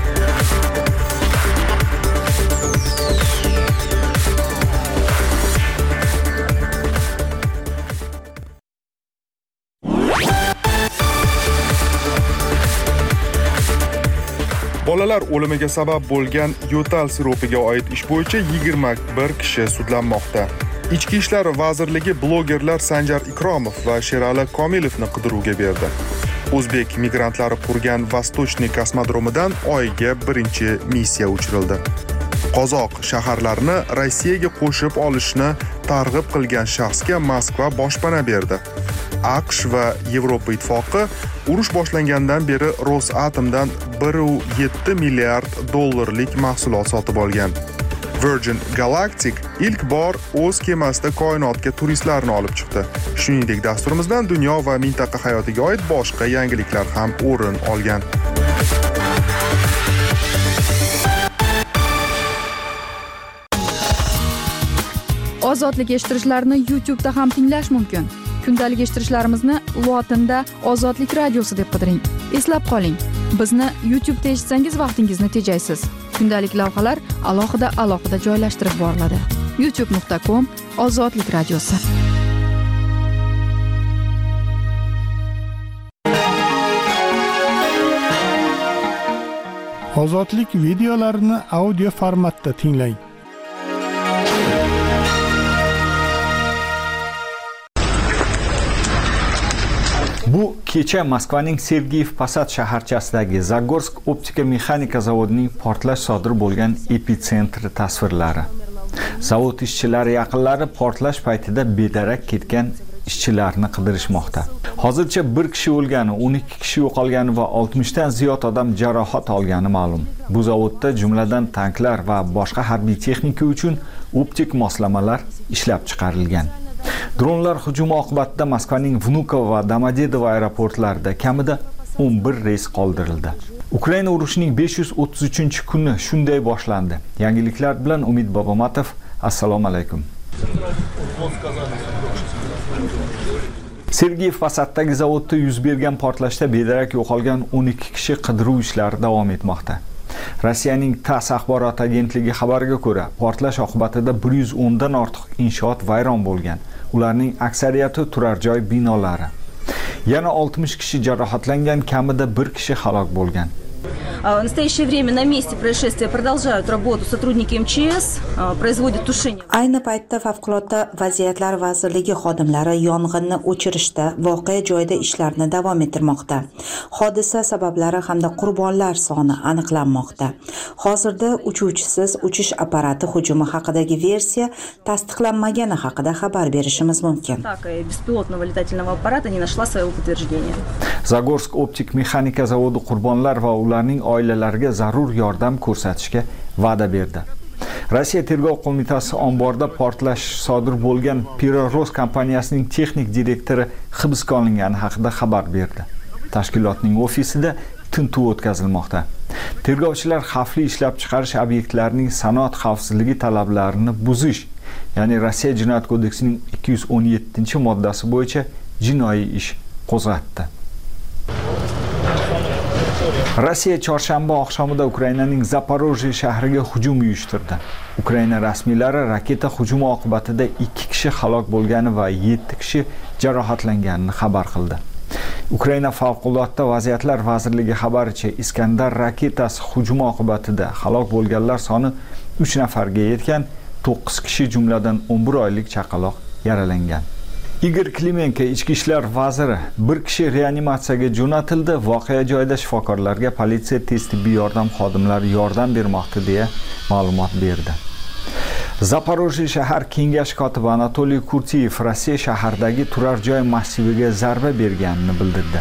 Bolalar o'limiga sabab bo'lgan yo'tal siropiga oid ish bo'yicha yigirma bir kishi sudlanmoqda. Ichki ishlar vazirligi blogerlar Sanjar Ikromov va Sherali Komilovni qidiruvga berdi. O'zbek migrantlari qurgan Vostochniy kosmodromidan Oyga birinchi missiya uchirildi. Qozoq shaharlarini Rossiyaga qo'shib olishni targ'ib qilgan shaxsga Moskva boshpana berdi. AQSh va Yevropa ittifoqi urush boshlangandan beri Rosatomdan bir nuqta yetti milliard dollarlik mahsulot sotib olgan. Virgin Galactic ilk bor o'z kemasida koinotga turistlarni olib chiqdi. Shuningdek, dasturimizdan dunyo va mintaqa hayotiga oid boshqa yangiliklar ham o'rin olgan. Ozodlik eshittirishlarni YouTube'da ham tinglash mumkin. Kundalik eshittirishlarimizni lotinda Ozodlik radiosi deb qidiring. Eslab qoling, bizni YouTube'da eshitsangiz vaqtingizni tejaysiz. Kundalik lavhalar alohida alohida joylashtirib boriladi. youtube nuqta com Ozodlik radiosi. Ozodlik videolarini audio formatda tinglang. Bu kecha Moskvaning Sergeyev Posad shaharchasidagi Zagorsk optika mexanika zavodining portlash sodir bo'lgan epitsentri tasvirlari. Zavod ishchilari yaqinlari portlash paytida bedarak ketgan ishchilarni qidirishmoqda. Hozircha bir kishi o'lgani, o'n ikki kishi yo'qolgani va oltmishdan ziyod odam jarohat olgani ma'lum. Bu zavodda jumladan tanklar va boshqa harbiy texnika uchun optik moslamalar ishlab chiqarilgan. Dronlar hujumi oqibatida Moskvaning Vnukovo va Domodedovo aeroportlarida kamida o'n bir reys qoldirildi. Ukraina urushining besh yuz o'ttiz uchinchi kuni shunday boshlandi. Yangiliklar bilan Umid Bobomatov. Assalomu alaykum. Sergeyev Posaddagi zavodda yuz bergan portlashda bedarak yo'qolgan o'n ikki kishi qidiruv ishlari davom etmoqda. Rossiyaning TASS axborot agentligi xabariga ko'ra, portlash oqibatida bir yuz o'n dan ortiq inshoot vayron bo'lgan. Ularning aksariyati turar joy binolari. Yana oltmish kishi jarohatlangan, kamida bir kishi halok bo'lgan. В настоящее время на месте происшествия продолжают работу сотрудники эм че эс, производят тушение. Ayni paytda favqulodda vaziyatlar vazirligi xodimlari yong'inni o'chirishda voqea joyida ishlarni davom ettirmoqda. Hodisa sabablari hamda qurbonlar soni aniqlanmoqda. Hozirda uchuvchisiz uchish apparati hujumi haqidagi versiya tasdiqlanmagani haqida xabar berishimiz mumkin. Беспилотного летательного аппарата не нашла своего подтверждения. Zagorsk optik mexanika zavodi qurbonlar va ularning oilalariga zarur yordam ko'rsatishga va'da berdi. Rossiya tergov qo'mitasi omborda portlash sodir bo'lgan Piroros kompaniyasining texnik direktori hibsga olingani haqida xabar berdi. Tashkilotning ofisida tintuv o'tkazilmoqda. Tergovchilar xavfli ishlab chiqarish obyektlarining sanoat xavfsizligi talablarini buzish, ya'ni Rossiya Jinoyat kodeksining ikki yuz o'n yettinchi moddasi bo'yicha jinoiy ish qo'zg'atdi. Rossiya chorshanba oqshomida Ukrainaning Zaporojye shahriga hujum uyushtirdi. Ukraina rasmiylari raketa hujumi oqibatida ikki kishi halok bo'lgani va yetti kishi jarohatlanganini xabar qildi. Ukraina favqulodda vaziyatlar vazirligi xabaricha, Iskandar raketasi hujumi oqibatida halok bo'lganlar soni uch nafarga yetgan, to'qqiz kishi jumladan o'n bir oylik chaqaloq yaralangan. Igor Klimenko ichki ishlar vaziri bir kishi reanimatsiyaga jo'natildi. Voqea joyida shifokorlarga politsiya tez tibbiy yordam xodimlari yordam bermoqda deya ma'lumot berdi. Zaporojye shahar kengashi kotibi Anatoliy Kurtiyev Rossiya shahardagi turar joy massiviga zarba berganini bildirdi.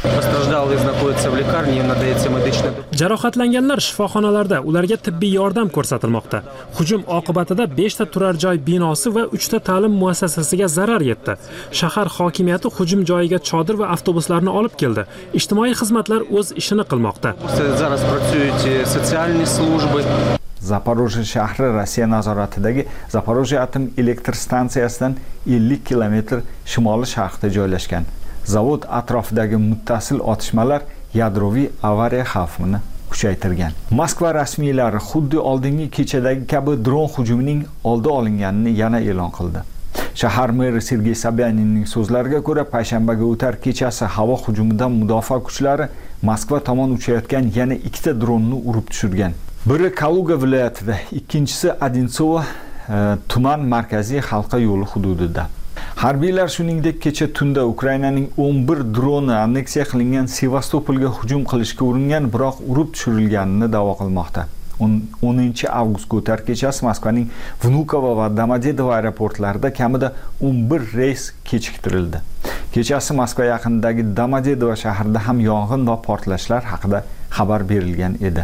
Постраждалые находятся в лікарні, им надається медична. Jarohatlanganlar shifoxonalarda, ularga tibbiy yordam ko'rsatilmoqda. Hujum oqibatida besh ta turar joy binosi va uch ta ta'lim muassasasiga zarar yetdi. Shahar hokimiyati hujum joyiga chodir va avtobuslarni olib keldi. Ijtimoiy xizmatlar o'z ishini qilmoqda. Зараз працюють соціальні служби. Zaporojye shahri Rossiya nazoratidagi Zaporojye atom elektr stansiyasidan ellik kilometr shimoli sharqda joylashgan. Zavod atrofidagi muttasil otishmalar yadroviy avariya xavfini kuchaytirgan. Moskva rasmiylari xuddi oldingi kechadagi kabi dron hujumining oldi olinganini yana e'lon qildi. Shahar meri Sergey Sobyaninning so'zlariga ko'ra, payshanbaga o'tar kechasi havo hujumidan mudofaa kuchlari Moskva tomon uchayotgan yana ikkita dronni urib tushirgan. Biri Kaluga viloyatida, ikkinchisi Odinsovo tuman markaziy halqa yo'li hududida. Harbiylar shuningdek kecha tunda Ukrainaning o'n bir droni anneksiya qilingan Sevastopolga hujum qilishga uringan, biroq urib tushirilganini da'vo qilmoqda. o'ninchi avgustga o'tar kechasi Moskvaning Vnukovo va Domodedovo aeroportlarida kamida o'n bir reys kechiktirildi. Kechasi Moskva yaqinidagi Domodedovo shahrida ham yong'in va portlashlar haqida xabar berilgan edi.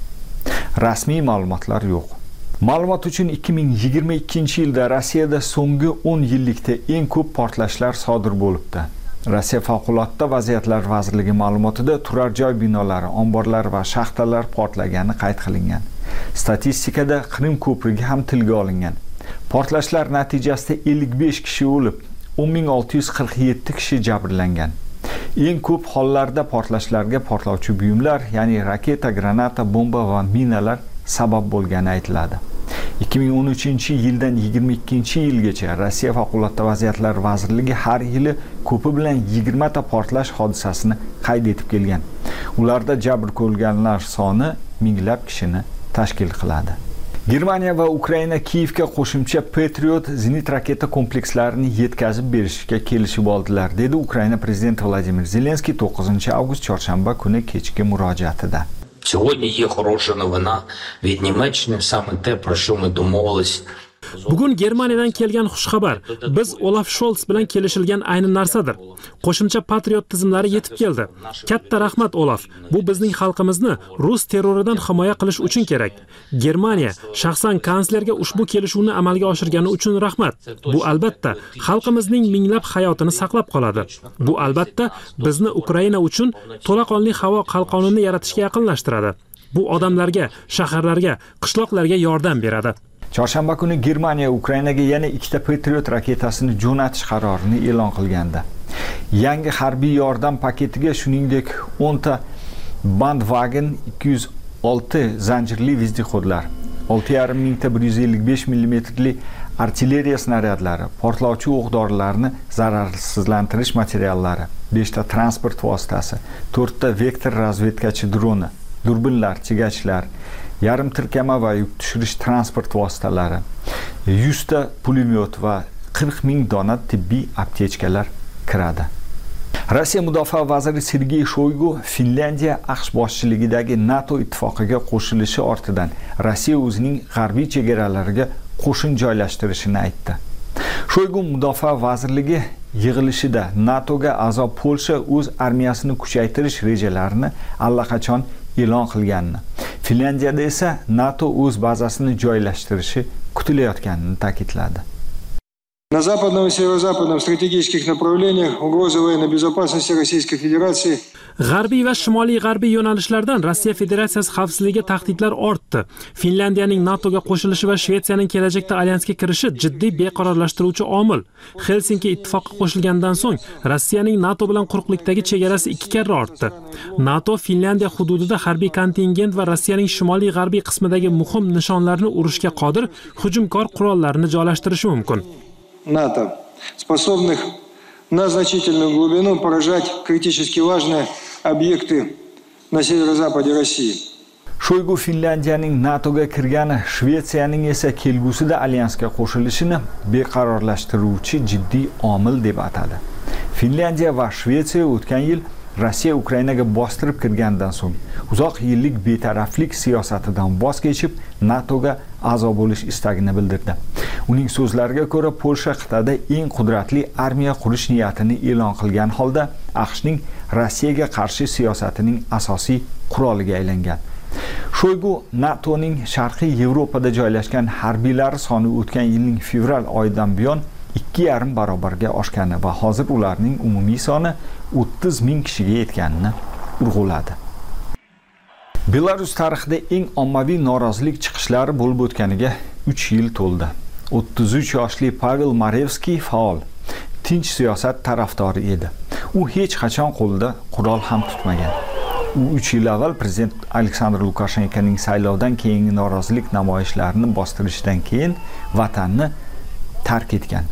Rasmiy ma'lumotlar yo'q. Ma'lumot uchun ikki ming yigirma ikkinchi yilda Rossiyada so'nggi o'n yillikda eng ko'p portlashlar sodir bo'libdi. Rossiya favqulodda vaziyatlar vazirligi ma'lumotida turar joy binolari, omborlar va shaxtalar portlagani qayd qilingan. Statistikada Qrim ko'prigi ham tilga olingan. Portlashlar natijasida ellik besh kishi o'lib, o'n ming olti yuz qirq yetti kishi jabrlangan. Eng ko'p hollarda portlashlarga portlovchi buyumlar, ya'ni raketa, granata, bomba va minalar sabab bo'lgani aytiladi. ikki ming o'n uchinchi yildan yigirma ikkinchi yilgacha Rossiya favqulodda vaziyatlar vazirligi har yili ko'pi bilan yigirma ta portlash hodisasini qayd etib kelgan. Ularda jabr ko'rganlar soni minglab kishini tashkil qiladi. Germaniya va Ukraina Kiyevga qo'shimcha Patriot zenit raketa komplekslarini yetkazib berishga kelishib oldilar, dedi Ukraina prezidenti Vladimir Zelenskiy to'qqizinchi avgust chorshanba kuni kechki murojaatida. Сьогодні є хороша новина від Німеччини, саме те, про що ми домовились. Bugun Germaniyadan kelgan xushxabar. Biz Olaf Scholz bilan kelishilgan ayni narsadir. Qo'shimcha Patriot tizimlari yetib keldi. Katta rahmat Olaf. Bu bizning xalqimizni rus terroridan himoya qilish uchun kerak. Germaniya shaxsan kanslerga ushbu kelishuvni amalga oshirgani uchun rahmat. Bu albatta xalqimizning minglab hayotini saqlab qoladi. Bu albatta bizni Ukraina uchun to'laqonli havo qalqonini yaratishga yaqinlashtiradi. Bu odamlarga, shaharlarga, qishloqlarga yordam beradi. Chorshanba kuni Germaniya Ukrainaga yana ikkita Patriot raketasini jo'natish qarorini e'lon qilgandi. Yangi harbiy yordam paketiga shuningdek o'n ta Bandwagen ikki yuz olti zanjirli vizdihodlar, olti yarim mingta bir yuz ellik besh millimetrli artilleriya snaryadlari, portlovchi o'q-dorilarni zararsizlantirish materiallari, besh ta transport vositasi, to'rt ta vektor razvedkachi droni, durbinlar, chigachlar, yarim tirkama va yuk tushirish transport vositalari, yuz ta pulemyot va qirq ming dona tibbiy aptechkalar kiradi. Rossiya mudofaa vaziri Sergey Shoygu Finlandiya AQSh boshchiligidagi NATO ittifoqiga qo'shilishi ortidan Rossiya o'zining g'arbiy chegaralariga qo'shin joylashtirishini aytdi. Shoygu mudofaa vazirligi yig'ilishida NATOga a'zo Polsha o'z armiyasini kuchaytirish rejalarini allaqachon e'lon qilganini, Finlandiyada esa NATO o'z bazasini joylashtirishi kutilayotganini ta'kidladi. На западном и северо-западном стратегических направлениях угроза военной безопасности Российской Федерации. G'arbiy va shimoliy g'arbiy yo'nalishlardan Rossiya Federatsiyasi xavfsizligiga tahdidlar ortdi. Finlandiyaning NATOga qo'shilishi va Shvetsiyaning kelajakda alyansga kirishi jiddiy beqarorlashtiruvchi omil. Helsinki ittifoqqa qo'shilgandan so'ng Rossiyaning NATO bilan quruqlikdagi chegarasi ikki karra ortdi. NATO Finlandiya hududida harbiy kontingent va Rossiyaning shimoliy g'arbiy qismidagi muhim nishonlarni urishga qodir hujumkor qurollarni joylashtirishi mumkin. НАТО, способных на значительную глубину поражать критически важные объекты на северо-западе России. Shoygu Finlandiyaning NATOga kirgani, Shvetsiyaning esa kelgusida alyansga qo'shilishini beqarorlashtiruvchi jiddiy omil deb atadi. Finlandiya va Shvetsiya o'tgan yil Rossiya Ukrainaga bostirib kirgandan so'ng uzoq yillik betaraflik siyosatidan voz kechib NATOga a'zo bo'lish istagini bildirdi. Uning so'zlariga ko'ra, Polsha qit'ada eng qudratli armiya qurish niyatini e'lon qilgan holda AQShning Rossiyaga qarshi siyosatining asosiy quroliga aylangan. Shoygu NATOning Sharqiy Yevropada joylashgan harbiylari soni o'tgan yilning fevral oyidan buyon ikki yarim barobarga oshgani va hozir ularning umumiy soni o'ttiz ming kishiga yetganini urg'uladi. Belarus tarixida eng ommaviy norozilik chiqishlari bo'lib o'tganiga uch yil to'ldi. o'ttiz uch yoshli Pavel Marevskiy faol, tinch siyosat tarafdori edi. U hech qachon qo'lida qurol ham tutmagan. U uch yil avval prezident Aleksandr Lukashenkoning saylovdan keyingi norozilik namoyishlarini bostirishidan keyin vatanni tark etgan.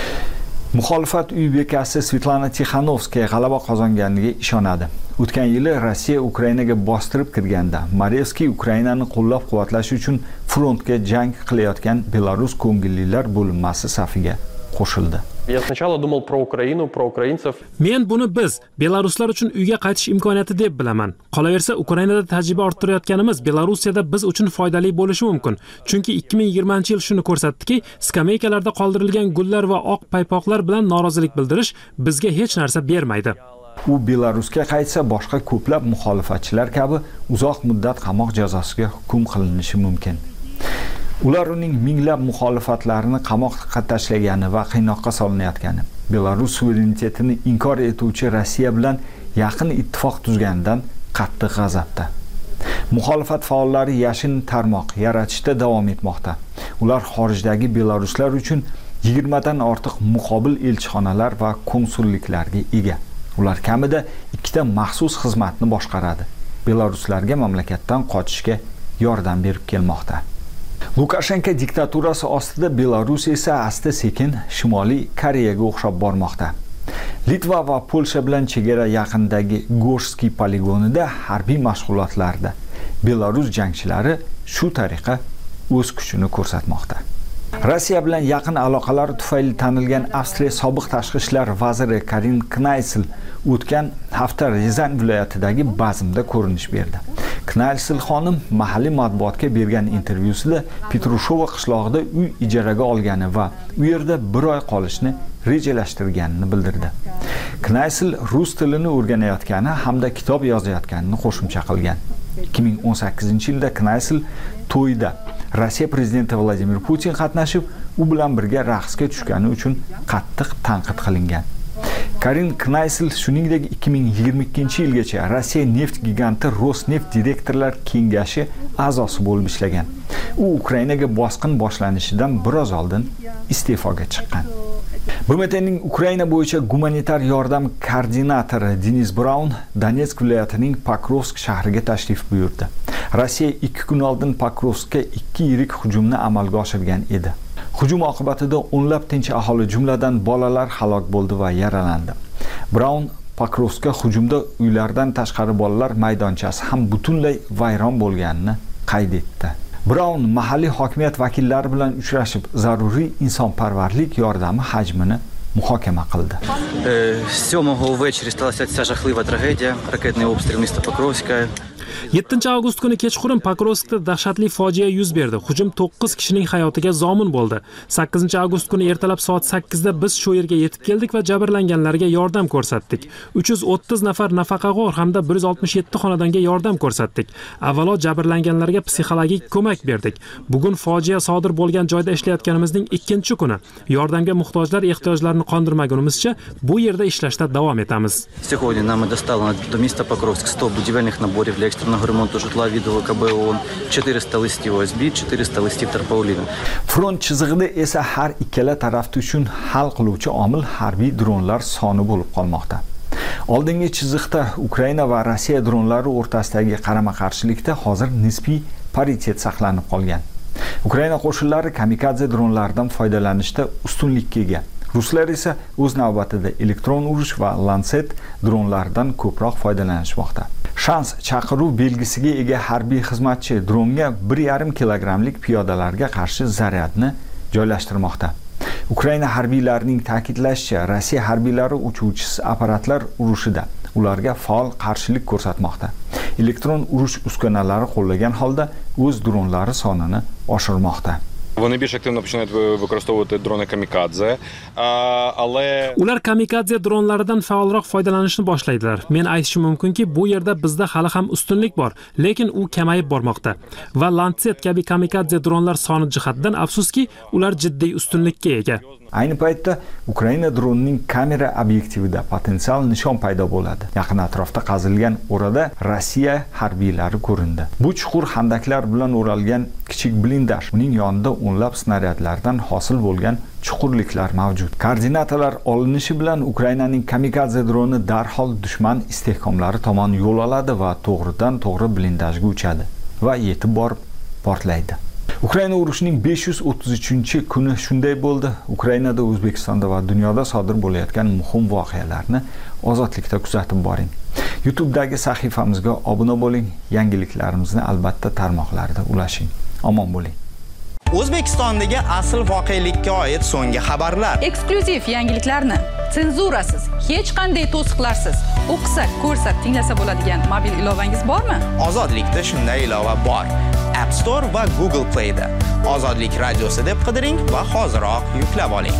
Muxolifat uy bekasi Svetlana Tixanovskaya g'alaba qozonganiga ishonadi. O'tgan yili Rossiya Ukrainaga bostirib kirganda Marevskiy Ukrainani qo'llab-quvvatlash uchun frontga jang qilayotgan Belarus ko'ngillilar bo'linmasi safiga qo'shildi. Я сначала думал про Украину, про украинцев. Men buni biz belaruslar uchun uyga qaytish imkoniyati deb bilaman. Qolaversa, Ukrainada tajriba orttirayotganimiz Belarusiyada biz uchun foydali bo'lishi mumkin. Chunki ikki ming yigirmanchi yil shuni ko'rsatdiki, skameykalarda qoldirilgan gullar va oq paypoqlar bilan norozilik bildirish bizga hech narsa bermaydi. U Belarusga qaytsa, boshqa ko'plab muxolifatchilar kabi uzoq muddat qamoq jazosiga hukm qilinishi mumkin. Ular uning minglab muxolifatlarini qamoqqa tashlagani va qiynoqqa solinayotgani, Belarus suverenitetini inkor etuvchi Rossiya bilan yaqin ittifoq tuzganidan qattiq g'azabda. Muxolifat faollari yashin tarmoq yaratishda davom etmoqda. Ular xorijdagi belaruslar uchun yigirma dan ortiq muqobil elchixonalar va konsulliklarga ega. Ular kamida ikkita maxsus xizmatni boshqaradi. Belaruslarga mamlakatdan qochishga yordam berib kelmoqda. Lukashenko diktaturasi ostida Belarus esa asta-sekin Shimoliy Koreyaga o'xshab bormoqda. Litva va Polsha bilan chegara yaqinidagi Gorskiy poligonida harbiy mashg'ulotlarda Belarus jangchilari shu tariqa o'z kuchini ko'rsatmoqda. Rossiya bilan yaqin aloqalari tufayli tanilgan Avstriya sobiq tashqi ishlar vaziri Karin Kneysel o'tgan hafta Rizan viloyatidagi bazmda ko'rinish berdi. Kneysel xonim mahalliy matbuotga bergan intervyusida Petrushova qishlog'ida uy ijaraga olgani va u yerda bir oy qolishni rejalashtirganini bildirdi. Kneysel rus tilini o'rganayotgani hamda kitob yozayotganini qo'shimcha qilgan. ikki ming o'n sakkizinchi yilda Kneysel to'yda Rossiya prezidenti Vladimir Putin qatnashib, u bilan birga raqsga tushgani uchun qattiq tanqid qilingan. Karin Kneysel shuningdek ikki ming yigirma ikkinchi yilgacha Rossiya neft giganti Rosneft direktorlar kengashi a'zosi bo'lib ishlagan. U Ukrainaga bosqin boshlanishidan biroz oldin iste'foga chiqqan. B M T'ning Ukraina bo'yicha gumanitar yordam koordinatori Denis Braun Donetsk viloyatining Pokrovsk shahriga tashrif buyurdi. Rossiya ikki kun oldin Pokrovskka ikki yirik hujumni amalga oshirgan edi. Hujum oqibatida o'nlab tinch aholi, jumladan bolalar halok bo'ldi va yaralandi. Braun Pokrovskka hujumda uylardan tashqari bolalar maydonchasi ham butunlay vayron bo'lganini qayd etdi. Braun mahalliy hokimiyat vakillari bilan uchrashib, zaruriy insonparvarlik yordami hajmini muhokama qildi. сьомого увечері сталася ця жахлива трагедія, ракетний обстріл міста Покровська. yettinchi avgust kuni kechqurun Pokrovskda dahshatli fojia yuz berdi. Hujum to'qqiz kishining hayotiga zomin bo'ldi. sakkizinchi avgust kuni ertalab soat sakkizda biz shu yerga yetib keldik va jabrlanganlarga yordam ko'rsatdik. uch yuz o'ttiz nafar nafaqag'or hamda bir yuz oltmish yetti xonadonga yordam ko'rsatdik. Avvalo jabrlanganlarga psixologik ko'mak berdik. Bugun fojia sodir bo'lgan joyda ishlayotganimizning ikkinchi kuni. Yordamga muhtojlar ehtiyojlarini qondirmagunimizcha bu yerda ishlashda davom etamiz. Сьогодні нам доставлено до міста Покровськ сто будівельних наборів для екстреного ремонту житла від ОВКБ ООН, чотириста листів О С Б, чотириста листів Тарпаулина. Front chizig'ida esa har ikkala taraf uchun hal qiluvchi omil harbiy dronlar soni bo'lib qolmoqda. Oldingi chiziqda Ukraina va Rossiya dronlari o'rtasidagi qarama-qarshilikda hozir nisbiy paritet saqlanib qolgan. Ukraina qo'shinlari kamikadze dronlardan foydalanishda ustunlikka ega. Ruslar esa o'z navbatida elektron urush va Lancet dronlardan ko'proq foydalanishmoqda. Shans chaqiruv belgisiga ega harbiy xizmatchi dronga bir yarim kilogrammlik piyodalarga qarshi zaryadni joylashtirmoqda. Ukraina harbiylarining ta'kidlashicha, Rossiya harbiylari uchuvchisiz apparatlar urushida ularga faol qarshilik ko'rsatmoqda. Elektron urush uskunalari qo'llagan holda o'z dronlari sonini oshirmoqda. Вони більш активно починають використовувати дрони камікадзе, але ular kamikadze dronlaridan faolroq foydalanishni boshlaydilar. Men aytishim mumkinki, bu yerda bizda hali ham ustunlik bor, lekin u kamayib bormoqda. Va Lancet kabi kamikadze dronlar soni jihatidan afsuski, ular jiddiy ustunlikka ega. Ayni paytda Ukraina dronining kamera obyektivida potensial nishon paydo bo'ladi. Yaqin atrofda qazilgan o'rada Rossiya harbiylari ko'rindi. Bu chuqur handaklar bilan o'ralgan kichik blindaj, uning yonida o'nlab snaryadlardan hosil bo'lgan chuqurliklar mavjud. Koordinatalar olinishi bilan Ukrainaning kamikadze droni darhol dushman istehkomlari tomon yo'l oladi va to'g'ridan to'g'ri blindajga uchadi va yetib borib portlaydi. Ukraina urushining besh yuz o'ttiz uchinchi kuni shunday bo'ldi. Ukrainada, O'zbekistonda va dunyoda sodir bo'layotgan muhim voqealarni ozodlikda kuzatib boring. YouTube'dagi sahifamizga obuna bo'ling. Yangiliklarimizni albatta tarmoqlarda ulashing. Omon bo'ling. O'zbekistondagi asl voqelikka oid so'nggi xabarlar. Eksklyuziv yangiliklarni senzurasiz, hech qanday to'siqlarsiz o'qisa, ko'rsa, tinglasa bo'ladigan mobil ilovangiz bormi? Ozodlikda shunday ilova bor. App Store va Google Play'da Ozodlik radiosi deb qidiring va hoziroq yuklab oling.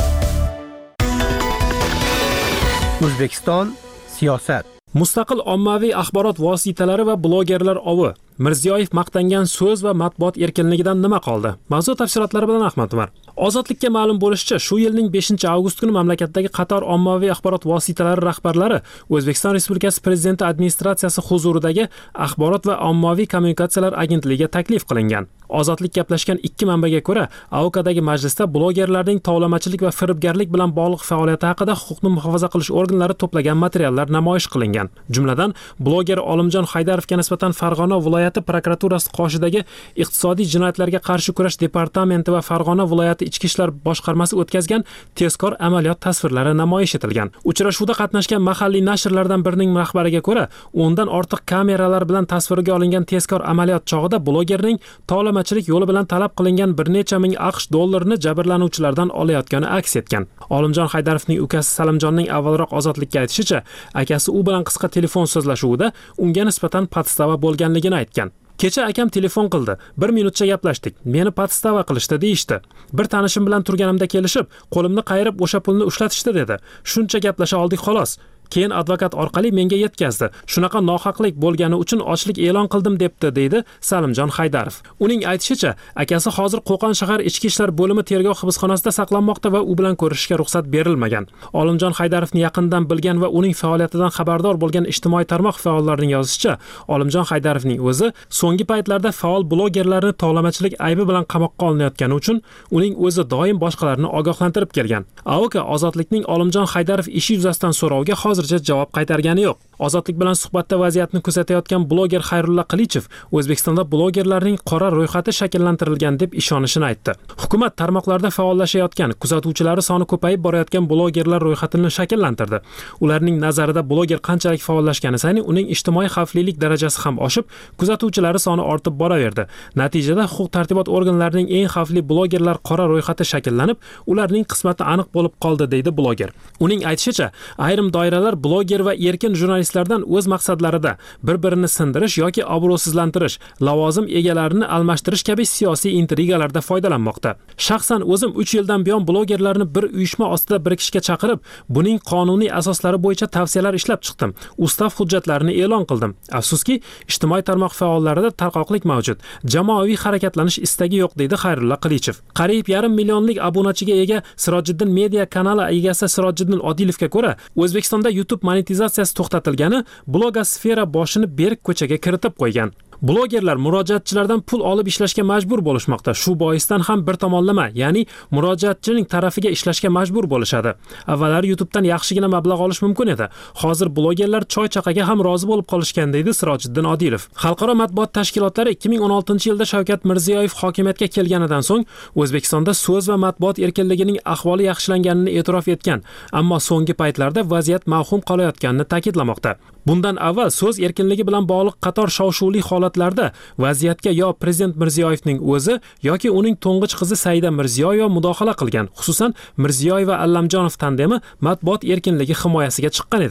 O'zbekiston siyosat. Mustaqil ommaviy axborot vositalari va blogerlar ovi. Mirziyoyev maqtangan so'z va matbuot erkinligidan nima qoldi? Mavzu tafsilotlari bilan Ahmad Umar. Ozodlikka ma'lum bo'lishicha, shu yilning beshinchi avgust kuni mamlakatdagi qator ommaviy axborot vositalari rahbarlari O'zbekiston Respublikasi Prezidenti administratsiyasi huzuridagi Axborot va ommaviy kommunikatsiyalar agentligiga taklif qilingan. Ozodlik gaplashgan ikki manbaga ko'ra, A O K'dagi majlisda blogerlarning tovlamachilik va firibgarlik bilan bog'liq faoliyati haqida huquqni muhofaza qilish organlari to'plagan materiallar namoyish qilingan. Jumladan, bloger Olimjon Haydarovga nisbatan Farg'ona viloyati prokuraturasi qoshidagi iqtisodiy jinoyatlarga qarshi kurash departamenti va Farg'ona viloyati ichki ishlar boshqarmasi o'tkazgan tezkor amaliyot tasvirlari namoyish etilgan. Uchrashuvda qatnashgan mahalliy nashrlardan birining rahbariga ko'ra, o'ndan ortiq kameralar bilan tasvirga olingan tezkor amaliyot chog'ida blogerning tovlamachilik yo'li bilan talab qilingan bir necha ming AQSh dollarini jabrlanuvchilardan olayotgani aks etgan. Olimjon Haydarovning ukasi Salimjonning avvalroq Ozodlikka aytishicha, akasi u bilan qisqa telefon so'zlashuvida unga nisbatan podstava bo'lganligini aytgan. Kecha akam telefon qildi. bir minutcha gaplashdik. Meni podstava qilishdi deyishdi. Bir tanishim bilan turganimda kelishib, qo'limni qayirib o'sha pulni ushlatishdi dedi. Shuncha gaplasha oldik xolos. Keyin advokat orqali menga yetkazdi. Shunaqa nohaqlik bo'lgani uchun ochlik e'lon qildim debdi, deydi Salimjon Haydarov. Uning aytishicha, akasi hozir Qo'qon shahar ichki ishlar bo'limi tergov hibsxonasida saqlanmoqda va u bilan ko'rishishga ruxsat berilmagan. Olimjon Haydarovni yaqindan bilgan va uning faoliyatidan xabardor bo'lgan ijtimoiy tarmoq faollarining yozishicha, Olimjon Haydarovning o'zi so'nggi paytlarda faol blogerlarni tovlamachilik aybi bilan qamoqqa olinayotgani uchun uning o'zi doim boshqalarni ogohlantirib kelgan. A O K Ozodlikning Olimjon Haydarov ishi yuzasidan so'rovga hozircha javob qaytargani yo'q. Ozodlik bilan suhbatda vaziyatni kuzatayotgan bloger Xayrulla Qilichev O'zbekistonda blogerlarning qora ro'yxati shakllantirilgan deb ishonishini aytdi. Hukumat tarmoqlarda faollashayotgan, kuzatuvchilari soni ko'payib borayotgan blogerlar ro'yxatini shakllantirdi. Ularning nazarida bloger qanchalik faollashgani sari uning ijtimoiy xavflilik darajasi ham oshib, kuzatuvchilari soni ortib boraverdi. Natijada huquq-tartibot organlarining eng xavfli blogerlar qora ro'yxati shakllanib, ularning qismati aniq bo'lib qoldi, deydi bloger. Uning aytishicha, ayrim doiralar bloger va erkin jurnalistlardan o'z maqsadlarida bir-birini sindirish yoki obro'sizlantirish, lavozim egalarini almashtirish kabi siyosiy intrigalarda foydalanmoqda. Shaxsan o'zim uch yildan buyon blogerlarni bir uyushma ostida birikishga chaqirib, buning qonuniy asoslari bo'yicha tavsiyalar ishlab chiqdim. Ustav hujjatlarini e'lon qildim. Afsuski, ijtimoiy tarmoq faollarida tarqoqlik mavjud. Jamoaviy harakatlanish istagi yo'q, deydi Xayrulla Qilichev. Qariyb yarim millionlik obunachiga ega Sirojiddin media kanali egasi Sirojiddin Odilovga ko'ra, O'zbekistonda YouTube monetizatsiyasi to'xtatilgani blogosfera boshini berk ko'chaga kiritib qo'ygan. Blogerlar murojaatchilardan pul olib ishlashga majbur bo'lishmoqda. Shu boisdan ham bir tomonlama, ya'ni murojaatchining tarafiga ishlashga majbur bo'lishadi. Avvallari YouTube'dan yaxshigina mablag' olish mumkin edi. Hozir blogerlar choy-chaqaga ham rozi bo'lib qolishgan, deydi Sirojiddin Odilov. Xalqaro matbuot tashkilotlari ikki ming o'n oltinchi yilda Shavkat Mirziyoyev hokimiyatga kelganidan so'ng O'zbekistonda so'z va matbuot erkinligining ahvoli yaxshilanganini e'tirof etgan, ammo so'nggi paytlarda vaziyat mavhum qolayotganini ta'kidlamoqda. Bundan avval so'z erkinligi bilan bog'liq qator shov-shuvli holatlarda vaziyatga yo Prezident Mirziyoyevning o'zi yoki uning to'ng'ich qizi Saida Mirziyoyeva mudohala qilgan. Xususan, Mirziyoyev va Allamjonov tandemi matbuot erkinligi himoyasiga chiqqan edi.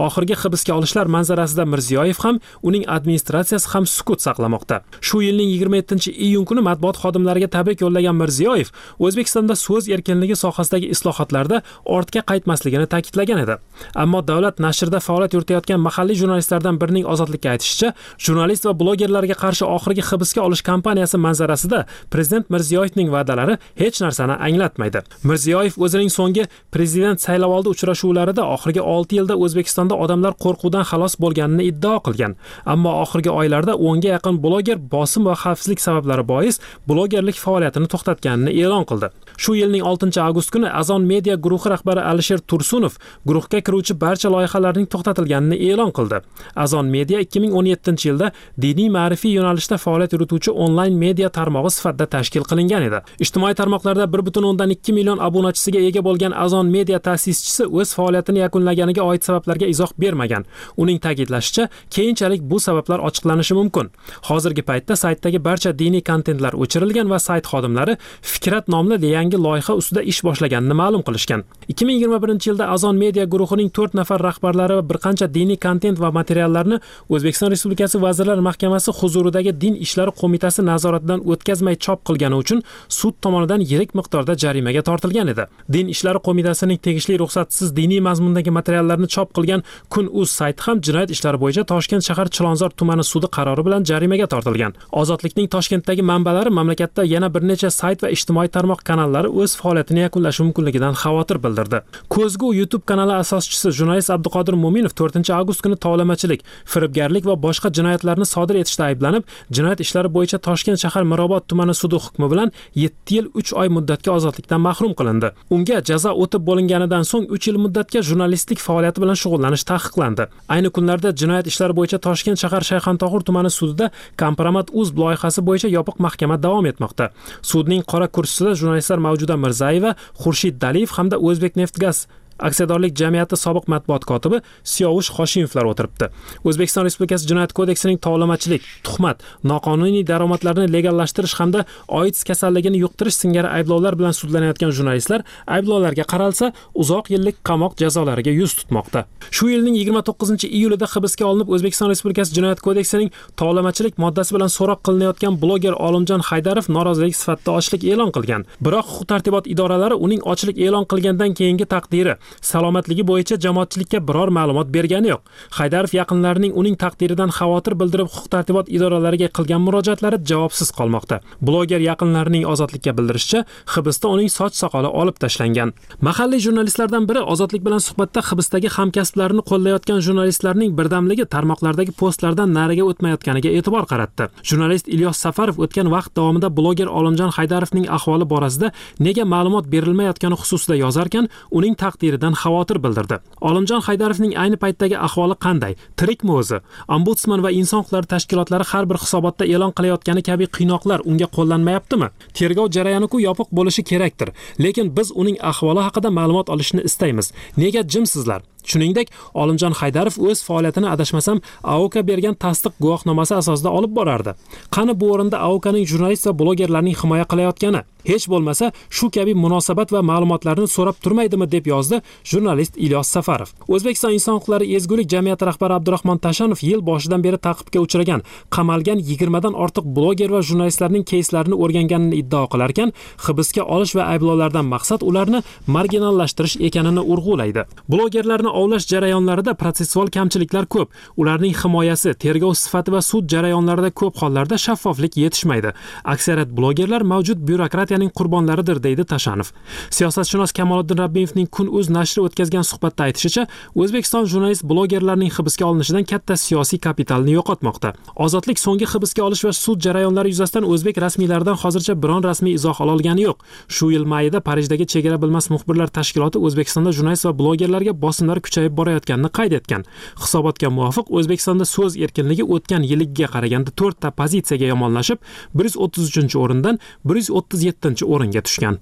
Oxirgi hibsga olishlar manzarasida Mirziyoyev ham, uning administratsiyasi ham sukut saqlamoqda. Shu yilning yigirma yettinchi iyun kuni matbuot xodimlariga tabrik yo'llagan Mirziyoyev O'zbekistonda so'z erkinligi sohasidagi islohotlarda ortga qaytmasligini ta'kidlagan edi. Ammo davlat nashrida faoliyat yuritayotgan mahalliy jurnalistlardan birining ozodlikka aytishicha, jurnalist va blogerlarga qarshi oxirgi hibsga olish kampaniyasi manzarasida prezident Mirziyoyevning va'dalari hech narsani anglatmaydi. Mirziyoyev o'zining so'nggi prezident saylovoldi uchrashuvlarida oxirgi olti yilda O'zbekistonda odamlar qo'rquvdan xalos bo'lganini iddao qilgan. Ammo oxirgi oylarda o'nga yaqin bloger bosim va xavfsizlik sabablari bois blogerlik faoliyatini to'xtatganini e'lon qildi. Shu yilning oltinchi avgust kuni Azon Media guruhi rahbari Alisher Tursunov guruhga kiruvchi barcha loyihalarning to'xtatilganini e'lon qildi. Azon Media ikki ming o'n yettinchi yilda diniy ma'rifiy yo'nalishda faoliyat yurituvchi onlayn media tarmog'i sifatida tashkil qilingan edi. Ijtimoiy tarmoqlarda bir butun o'ndan ikki million obunachisiga ega bo'lgan Azon Media ta'sischisi o'z faoliyatini yakunlaganiga oid sabablarga izoh bermagan. Uning ta'kidlashicha, keyinchalik bu sabablar ochiqlanishi mumkin. Hozirgi paytda saytdagi barcha diniy kontentlar o'chirilgan va sayt xodimlari Fikrat nomli yangi loyiha ustida ish boshlaganini ma'lum qilishgan. ikki ming yigirma birinchi yilda Azon Media guruhining to'rt nafar rahbarlari va bir qancha diniy kontent va materiallarni O'zbekiston Respublikasi Vazirlar Mahkamasi huzuridagi Din ishlari qo'mitasi nazoratidan o'tkazmay chop qilgani uchun sud tomonidan yirik miqdorda jarimaga tortilgan edi. Din ishlari qo'mitasining tegishli ruxsatsiz diniy mazmundagi materiallarni chop qilgan Kun.uz sayti ham jinoyat ishlari bo'yicha Toshkent shahar Chilonzor tumani sudi qarori bilan jarimaga tortilgan. Ozodlikning Toshkentdagi manbalari mamlakatda yana bir necha sayt va ijtimoiy tarmoq kanallari o'z faoliyatini yakunlashi mumkinligidan xavotir bildirdi. Ko'zgu YouTube kanali asoschisi jurnalist Abduqodir Mo'minov to'rtinchi avgust kuni tovlamachilik, firibgarlik va boshqa jinoyatlarni sodir etishda ayblanib, jinoyat ishlari bo'yicha Toshkent shahar Mirobod tumani sudi hukmi bilan yetti yil uch oy muddatga ozodlikdan mahrum qilindi. Unga jazo o'tib bo'linganidan so'ng uch yil muddatga jurnalistlik faoliyati bilan shug'ullanish taqiqlandi. Ayni kunlarda jinoyat ishlari bo'yicha Toshkent shahar Shayxontohur tumani sudida Kompromat.uz loyihasi bo'yicha yopiq mahkama davom etmoqda. Sudning qora kursisida jurnalistlar Mavjuda Mirzayeva, Xurshid Daliyev hamda O'zbekneftgaz aksiyadorlik jamiyati sobiq matbuot kotibi Siyovush Hoshimovlar o'tiribdi. O'zbekiston Respublikasi Jinoyat kodeksining tovlamachilik, tuhmat, noqonuniy daromadlarni legallashtirish hamda AIDS kasalligini yuqtirish singari ayblovlar bilan sudlanayotgan jurnalistlar ayblovlarga qaralsa uzoq yillik qamoq jazolariga yuz tutmoqda. Shu yilning yigirma to'qqizinchi iyulida hibsga olinib O'zbekiston Respublikasi Jinoyat kodeksining tovlamachilik moddasi bilan so'roq qilinayotgan bloger Olimjon Haydarov norozilik sifatida ochlik e'lon qilgan. Biroq huquq-tartibot idoralari uning ochlik e'lon qilgandan keyingi taqdiri, salomatligi bo'yicha jamoatchilikka biror ma'lumot bergani yo'q. Haydarov yaqinlarining uning taqdiridan xavotir bildirib huquq-tartibot idoralariga qilgan murojaatlari javobsiz qolmoqda. Bloger yaqinlarining ozodlikka bildirishicha, hibsda uning soch soqoli olib tashlangan. Mahalliy jurnalistlardan biri ozodlik bilan suhbatda hibsdagi hamkasblarini qo'llayotgan jurnalistlarning birdamligi tarmoqlardagi postlardan nariga o'tmayotganiga e'tibor qaratdi. Jurnalist Ilyos Safarov o'tgan vaqt davomida bloger Olimjon Haydarovning ahvoli borasida nega ma'lumot berilmayotgani xususida yozarkan, uning taqdiri dan xavotir bildirdi. Olimjon Haydarovning ayni paytdagi ahvoli qanday? Tirikmi o'zi? Ombudsman va inson huquqlari tashkilotlari har bir hisobotda e'lon qilayotgani kabi qiynoqlar unga qo'llanmayaptimi? Tergov jarayoni-ku yopiq bo'lishi kerakdir, lekin biz uning ahvoli haqida ma'lumot olishni istaymiz. Nega jimsizlar? Shuningdek, Olimjon Haydarov o'z faoliyatini adashmasam A O K bergan tasdiq guvohnomasi asosida olib borardi. Qani bu o'rinda A O Kning jurnalist va blogerlarning himoya qilayotgani? Hech bo'lmasa shu kabi munosabat va ma'lumotlarni so'rab turmaydimi deb yozdi jurnalist Ilyos Safarov. O'zbekiston inson huquqlari ezgulik jamiyati rahbari Abdurahmon Tashanov yil boshidan beri ta'qibga uchragan, qamalgan yigirmadan ortiq bloger va jurnalistlarning keyslarini o'rganganini iddao qilarkan, hibsga olish va ayblovlardan maqsad ularni marginallashtirish ekanini urg'ulaydi. Blogerlarni ovlash jarayonlarida protsessual kamchiliklar ko'p. Ularning himoyasi, tergov sifati va sud jarayonlarida ko'p hollarda shaffoflik yetishmaydi. Aksariyat blogerlar mavjud byurokratiyaning qurbonlaridir, deydi Tashanov. Siyosatshunos Kamoliddin Rabbiyevning Kun.uz nashri o'tkazgan suhbatda aytishicha, O'zbekiston jurnalist blogerlarning hibsga olinishidan katta siyosiy kapitalni yo'qotmoqda. Ozodlik so'nggi hibsga olish va sud jarayonlari yuzasidan o'zbek rasmiylaridan hozircha biron rasmiy izoh ola olgani yo'q. Shu yil mayida Parijdagi chegara bilmas muxbirlar tashkiloti O'zbekistonda jurnalist va blogerlarga bosimlar kuchayib borayotganini qayd etgan. Hisobotga muvofiq O'zbekistonda so'z erkinligi o'tgan yilgiga qaraganda to'rtta pozitsiyaga yomonlashib, bir yuz o'ttiz uchinchi o'rindan bir yuz o'ttiz yettinchi o'ringa tushgan.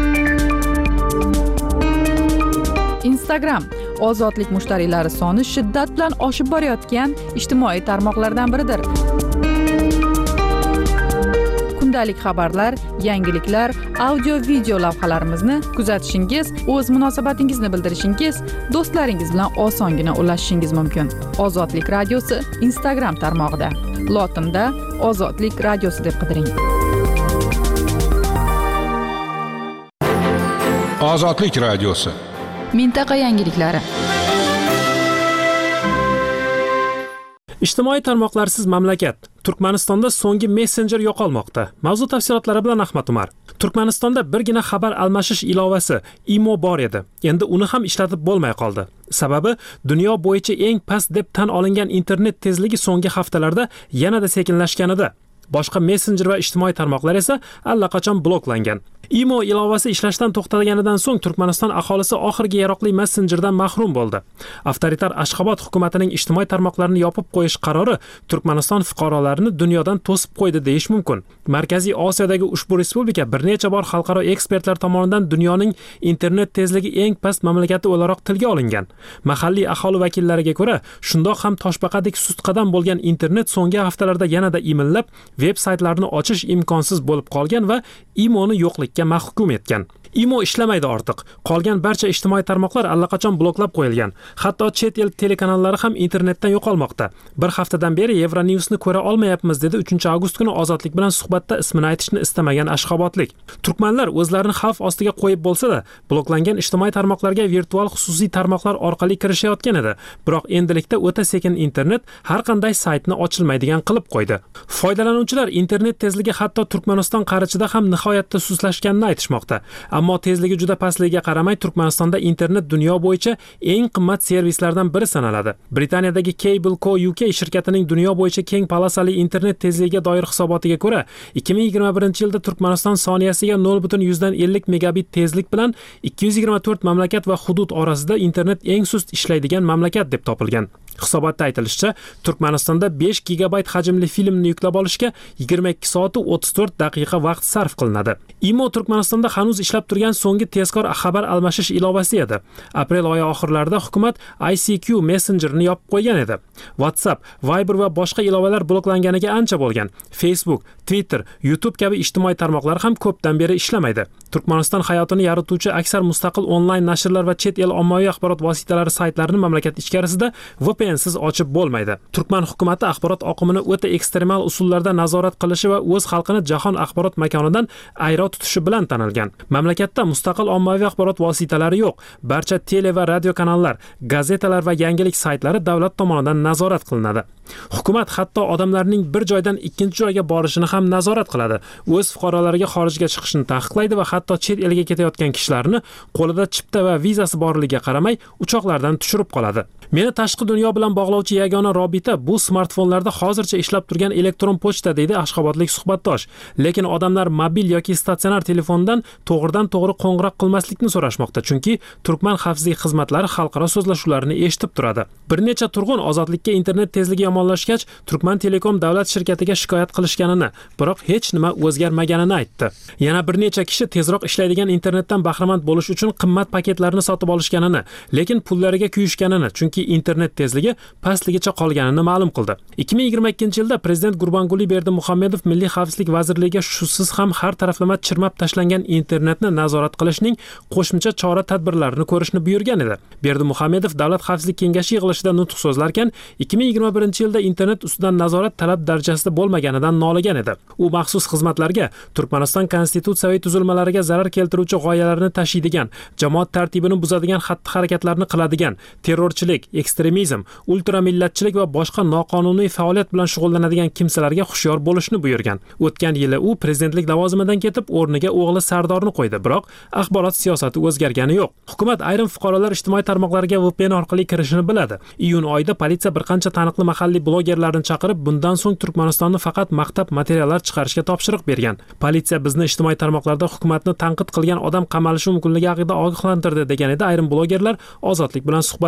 Instagram ozodlik mushtariylari soni shiddat bilan oshib borayotgan ijtimoiy tarmoqlardan biridir. kundalik xabarlar, yangiliklar, audio video lavhalarimizni kuzatishingiz, o'z munosabatingizni bildirishingiz, do'stlaringiz bilan osongina ulashishingiz mumkin. Ozodlik radiosi Instagram tarmog'ida lotinda Ozodlik radiosi deb qidiring. Ozodlik radiosi. Mintaqa yangiliklari. Ijtimoiy tarmoqlarsiz mamlakat. Turkmanistonda so'nggi messenjer yo'qolmoqda. Mavzu tafsilotlari bilan Ahmad Umar. Turkmanistonda birgina xabar almashish ilovasi Imo bor edi. Endi uni ham ishlatib bo'lmay qoldi. Sababi dunyo bo'yicha eng past deb tan olingan internet tezligi so'nggi haftalarda yanada sekinlashganida. Boshqa messenjer va ijtimoiy tarmoqlar esa allaqachon bloklangan. Imo ilovasi ishlashdan to'xtaganidan so'ng Turkmaniston aholisi oxirgi yaroqli messenjerdan mahrum bo'ldi. Avtoritar Ashxobod hukumatining ijtimoiy tarmoqlarni yopib qo'yish qarori Turkmaniston fuqarolarini dunyodan to'sib qo'ydi deyish mumkin. Markaziy Osiyodagi ushbu respublika bir necha bor xalqaro ekspertlar tomonidan dunyoning internet tezligi eng past mamlakati o'laroq tilga olingan. Mahalliy aholi vakillariga ko'ra, shundoq ham toshbaqadek sustqadam bo'lgan internet so'nggi haftalarda yanada imillab, veb-saytlarni ochish imkonsiz bo'lib qolgan va Imoni yo'qlikka mahkum etgan. Imo ishlamaydi ortiq. Qolgan barcha ijtimoiy tarmoqlar allaqachon bloklab qo'yilgan. Hatto chet el telekanallari ham internetdan yo'qolmoqda. Bir haftadan beri Euronewsni ko'ra olmayapmiz dedi uchinchi avgust kuni Ozodlik bilan suhbatda ismini aytishni istamagan ashxobodlik. Turkmanlar o'zlarini xavf ostiga qo'yib bo'lsa-da, bloklangan ijtimoiy tarmoqlarga virtual xususiy tarmoqlar orqali kirishayotgan edi. Biroq endilikda o'ta sekin internet har qanday saytni ochilmaydigan qilib qo'ydi. Foydalanuvchilar internet tezligi hatto Turkmaniston qarichida ham nihoyatda sustlashganini aytishmoqda. Ammo tezligi juda pastligiga qaramay Turkmanistonda internet dunyo bo'yicha eng qimmat servislardan biri sanaladi. Britaniyadagi Cable Co U K shirkatining dunyo bo'yicha keng polosali internet tezligiga doir hisobotiga ko'ra, ikki ming yigirma birinchi yilda Turkmaniston soniyasiga nol butun yuzdan ellik megabit tezlik bilan ikki yuz yigirma to'rt mamlakat va hudud orasida internet eng sust ishlaydigan mamlakat deb topilgan. Hisobotda aytilishicha, Turkmanistonda besh gigabayt hajmli filmni yuklab olishga yigirma ikki soat o'ttiz to'rt daqiqa vaqt sarf qilinadi. Imo Turkmanistonda hanuz ishlab turgan so'nggi tezkor xabar almashish ilovasi edi. Aprel oyi oxirlarida hukumat I C Q messenjerini yopib qo'ygan edi. WhatsApp, Viber va boshqa ilovalar bloklanganiga ancha bo'lgan. Facebook, Twitter, YouTube kabi ijtimoiy tarmoqlar ham ko'pdan beri ishlamaydi. Turkmaniston hayotini yorituvchi aksar mustaqil onlayn nashrlar va chet el ommaviy axborot vositalari saytlarini mamlakat ichkarisida V P N siz ochib bo'lmaydi. Turkman hukumati axborot oqimini o'ta ekstremal usullarda nazorat qilishi va o'z xalqini jahon axborot makonidan ayro tutishi bilan tanilgan. Mamlakatda mustaqil ommaviy axborot vositalari yo'q. Barcha tele va radio kanallar, gazetalar va yangilik saytlari davlat tomonidan nazorat qilinadi. Hukumat hatto odamlarning bir joydan ikkinchi joyga borishini ham nazorat qiladi. O'z fuqarolariga xorijga chiqishni taqiqlaydi va hatto chet elga ketayotgan kishilarni qo'lida chipta va vizasi borligiga qaramay uchoqlardan tushirib qoladi. Meni tashqi dunyo bilan bog'lovchi yagona robita bu smartfonlarda hozircha ishlab turgan elektron pochta deydi ashxobodlik suhbatdosh. Lekin odamlar mobil yoki statsionar telefondan to'g'ridan to'g'ri qo'ng'iroq qilmaslikni so'rashmoqda, chunki Turkman xavfsizlik xizmatlari xalqaro so'zlashuvlarini eshitib turadi. Bir necha turg'un ozodlikka internet tezligi yomonlashgach, Turkman Telekom davlat shirkatiga shikoyat qilishganini, biroq hech nima o'zgarmaganini aytdi. Yana bir necha kishi tezroq ishlaydigan internetdan bahramand bo'lish uchun qimmat paketlarni sotib olishganini, lekin pullariga kuyishganini, chunki internet tezligi pastligicha qolganini ma'lum qildi. ikki ming yigirma ikkinchi yilda prezident Gurbanguli Berdimuhamedov Milliy xavfsizlik vazirligiga shusiz ham har taraflama chirmab tashlangan internetni nazorat qilishning qo'shimcha chora-tadbirlarini ko'rishni buyurgan edi. Berdimuhamedov Davlat xavfsizlik kengashi yig'ilishida nutq so'zlarkan, ikki ming yigirma birinchi yilda internet ustidan nazorat talab darajasida bo'lmaganidan noligan edi. U maxsus xizmatlarga Turkmaniston konstitutsiyaviy tuzilmalariga zarar keltiruvchi g'oyalarni tashiydigan, jamoat tartibini buzadigan xatti-harakatlarni qiladigan, terrorchilik, ekstremizm, ultramillatchilik va boshqa noqonuniy faoliyat bilan shug'ullanadigan kimsalarga hushyor bo'lishni buyurgan. O'tgan yili u prezidentlik lavozimidan ketib, o'rniga o'g'li Sardorni qo'ydi, biroq axborot siyosati o'zgargani yo'q. Hukumat ayrim fuqarolar ijtimoiy tarmoqlarga V P N orqali kirishini biladi. Iyun oyida politsiya bir qancha taniqli mahalliy blogerlarni chaqirib, bundan so'ng Turkmanistonni faqat maqtab materiallar chiqarishga topshiriq bergan. Politsiya bizni ijtimoiy tarmoqlarda hukumatni tanqid qilgan odam qamalishi mumkinligi haqida ogohlantirdi degan edi ayrim blogerlar Ozodlik bilan suhbatda.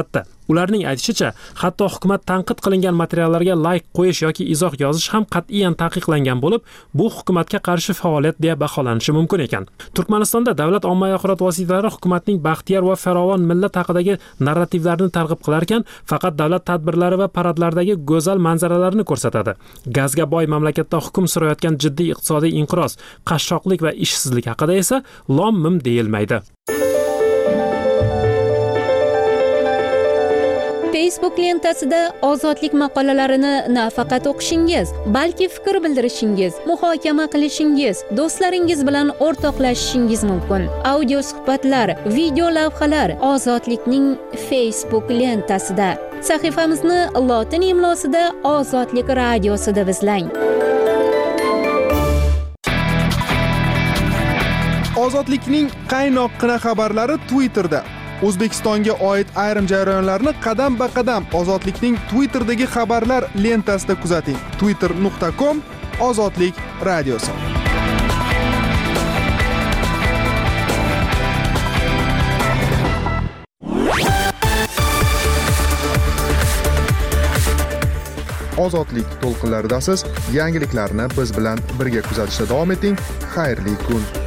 Ularning aytishicha, hatto hukumat tanqid qilingan materiallarga layk qo'yish yoki izoh yozish ham qat'iyan taqiqlangan bo'lib, bu hukumatga qarshi faoliyat deya baholanishi mumkin ekan. Turkmanistonda davlat ommaviy axborot vositalari hukumatning baxtiyor va farovon millat haqidagi narrativlarni targ'ib qilar ekan, faqat davlat tadbirlari va paradlardagi go'zal manzaralarni ko'rsatadi. Gazga boy mamlakatda hukm surayotgan jiddiy iqtisodiy inqiroz, qashshoqlik va ishsizlik haqida esa lom-mim deyilmaydi. Facebook lentasida ozodlik maqolalarini nafaqat o'qishingiz, balki fikr bildirishingiz, muhokama qilishingiz, do'stlaringiz bilan o'rtoqlashishingiz mumkin. Audio suhbatlar, video lavhalar Ozodlikning Facebook lentasida. Sahifamizni lotin imlosida Ozodlik radiosida izlang. Ozodlikning qaynoqqina xabarlari Twitterda. O'zbekistonga oid ayrim jarayonlarni qadam-ba-qadam Ozodlikning Twitterdagi xabarlar lentasida kuzating. twitter nuqta com Ozodlik radiosi. Ozodlik to'lqinlaridasiz. Yangiliklarni biz bilan birga kuzatishda davom eting. Xayrli kun.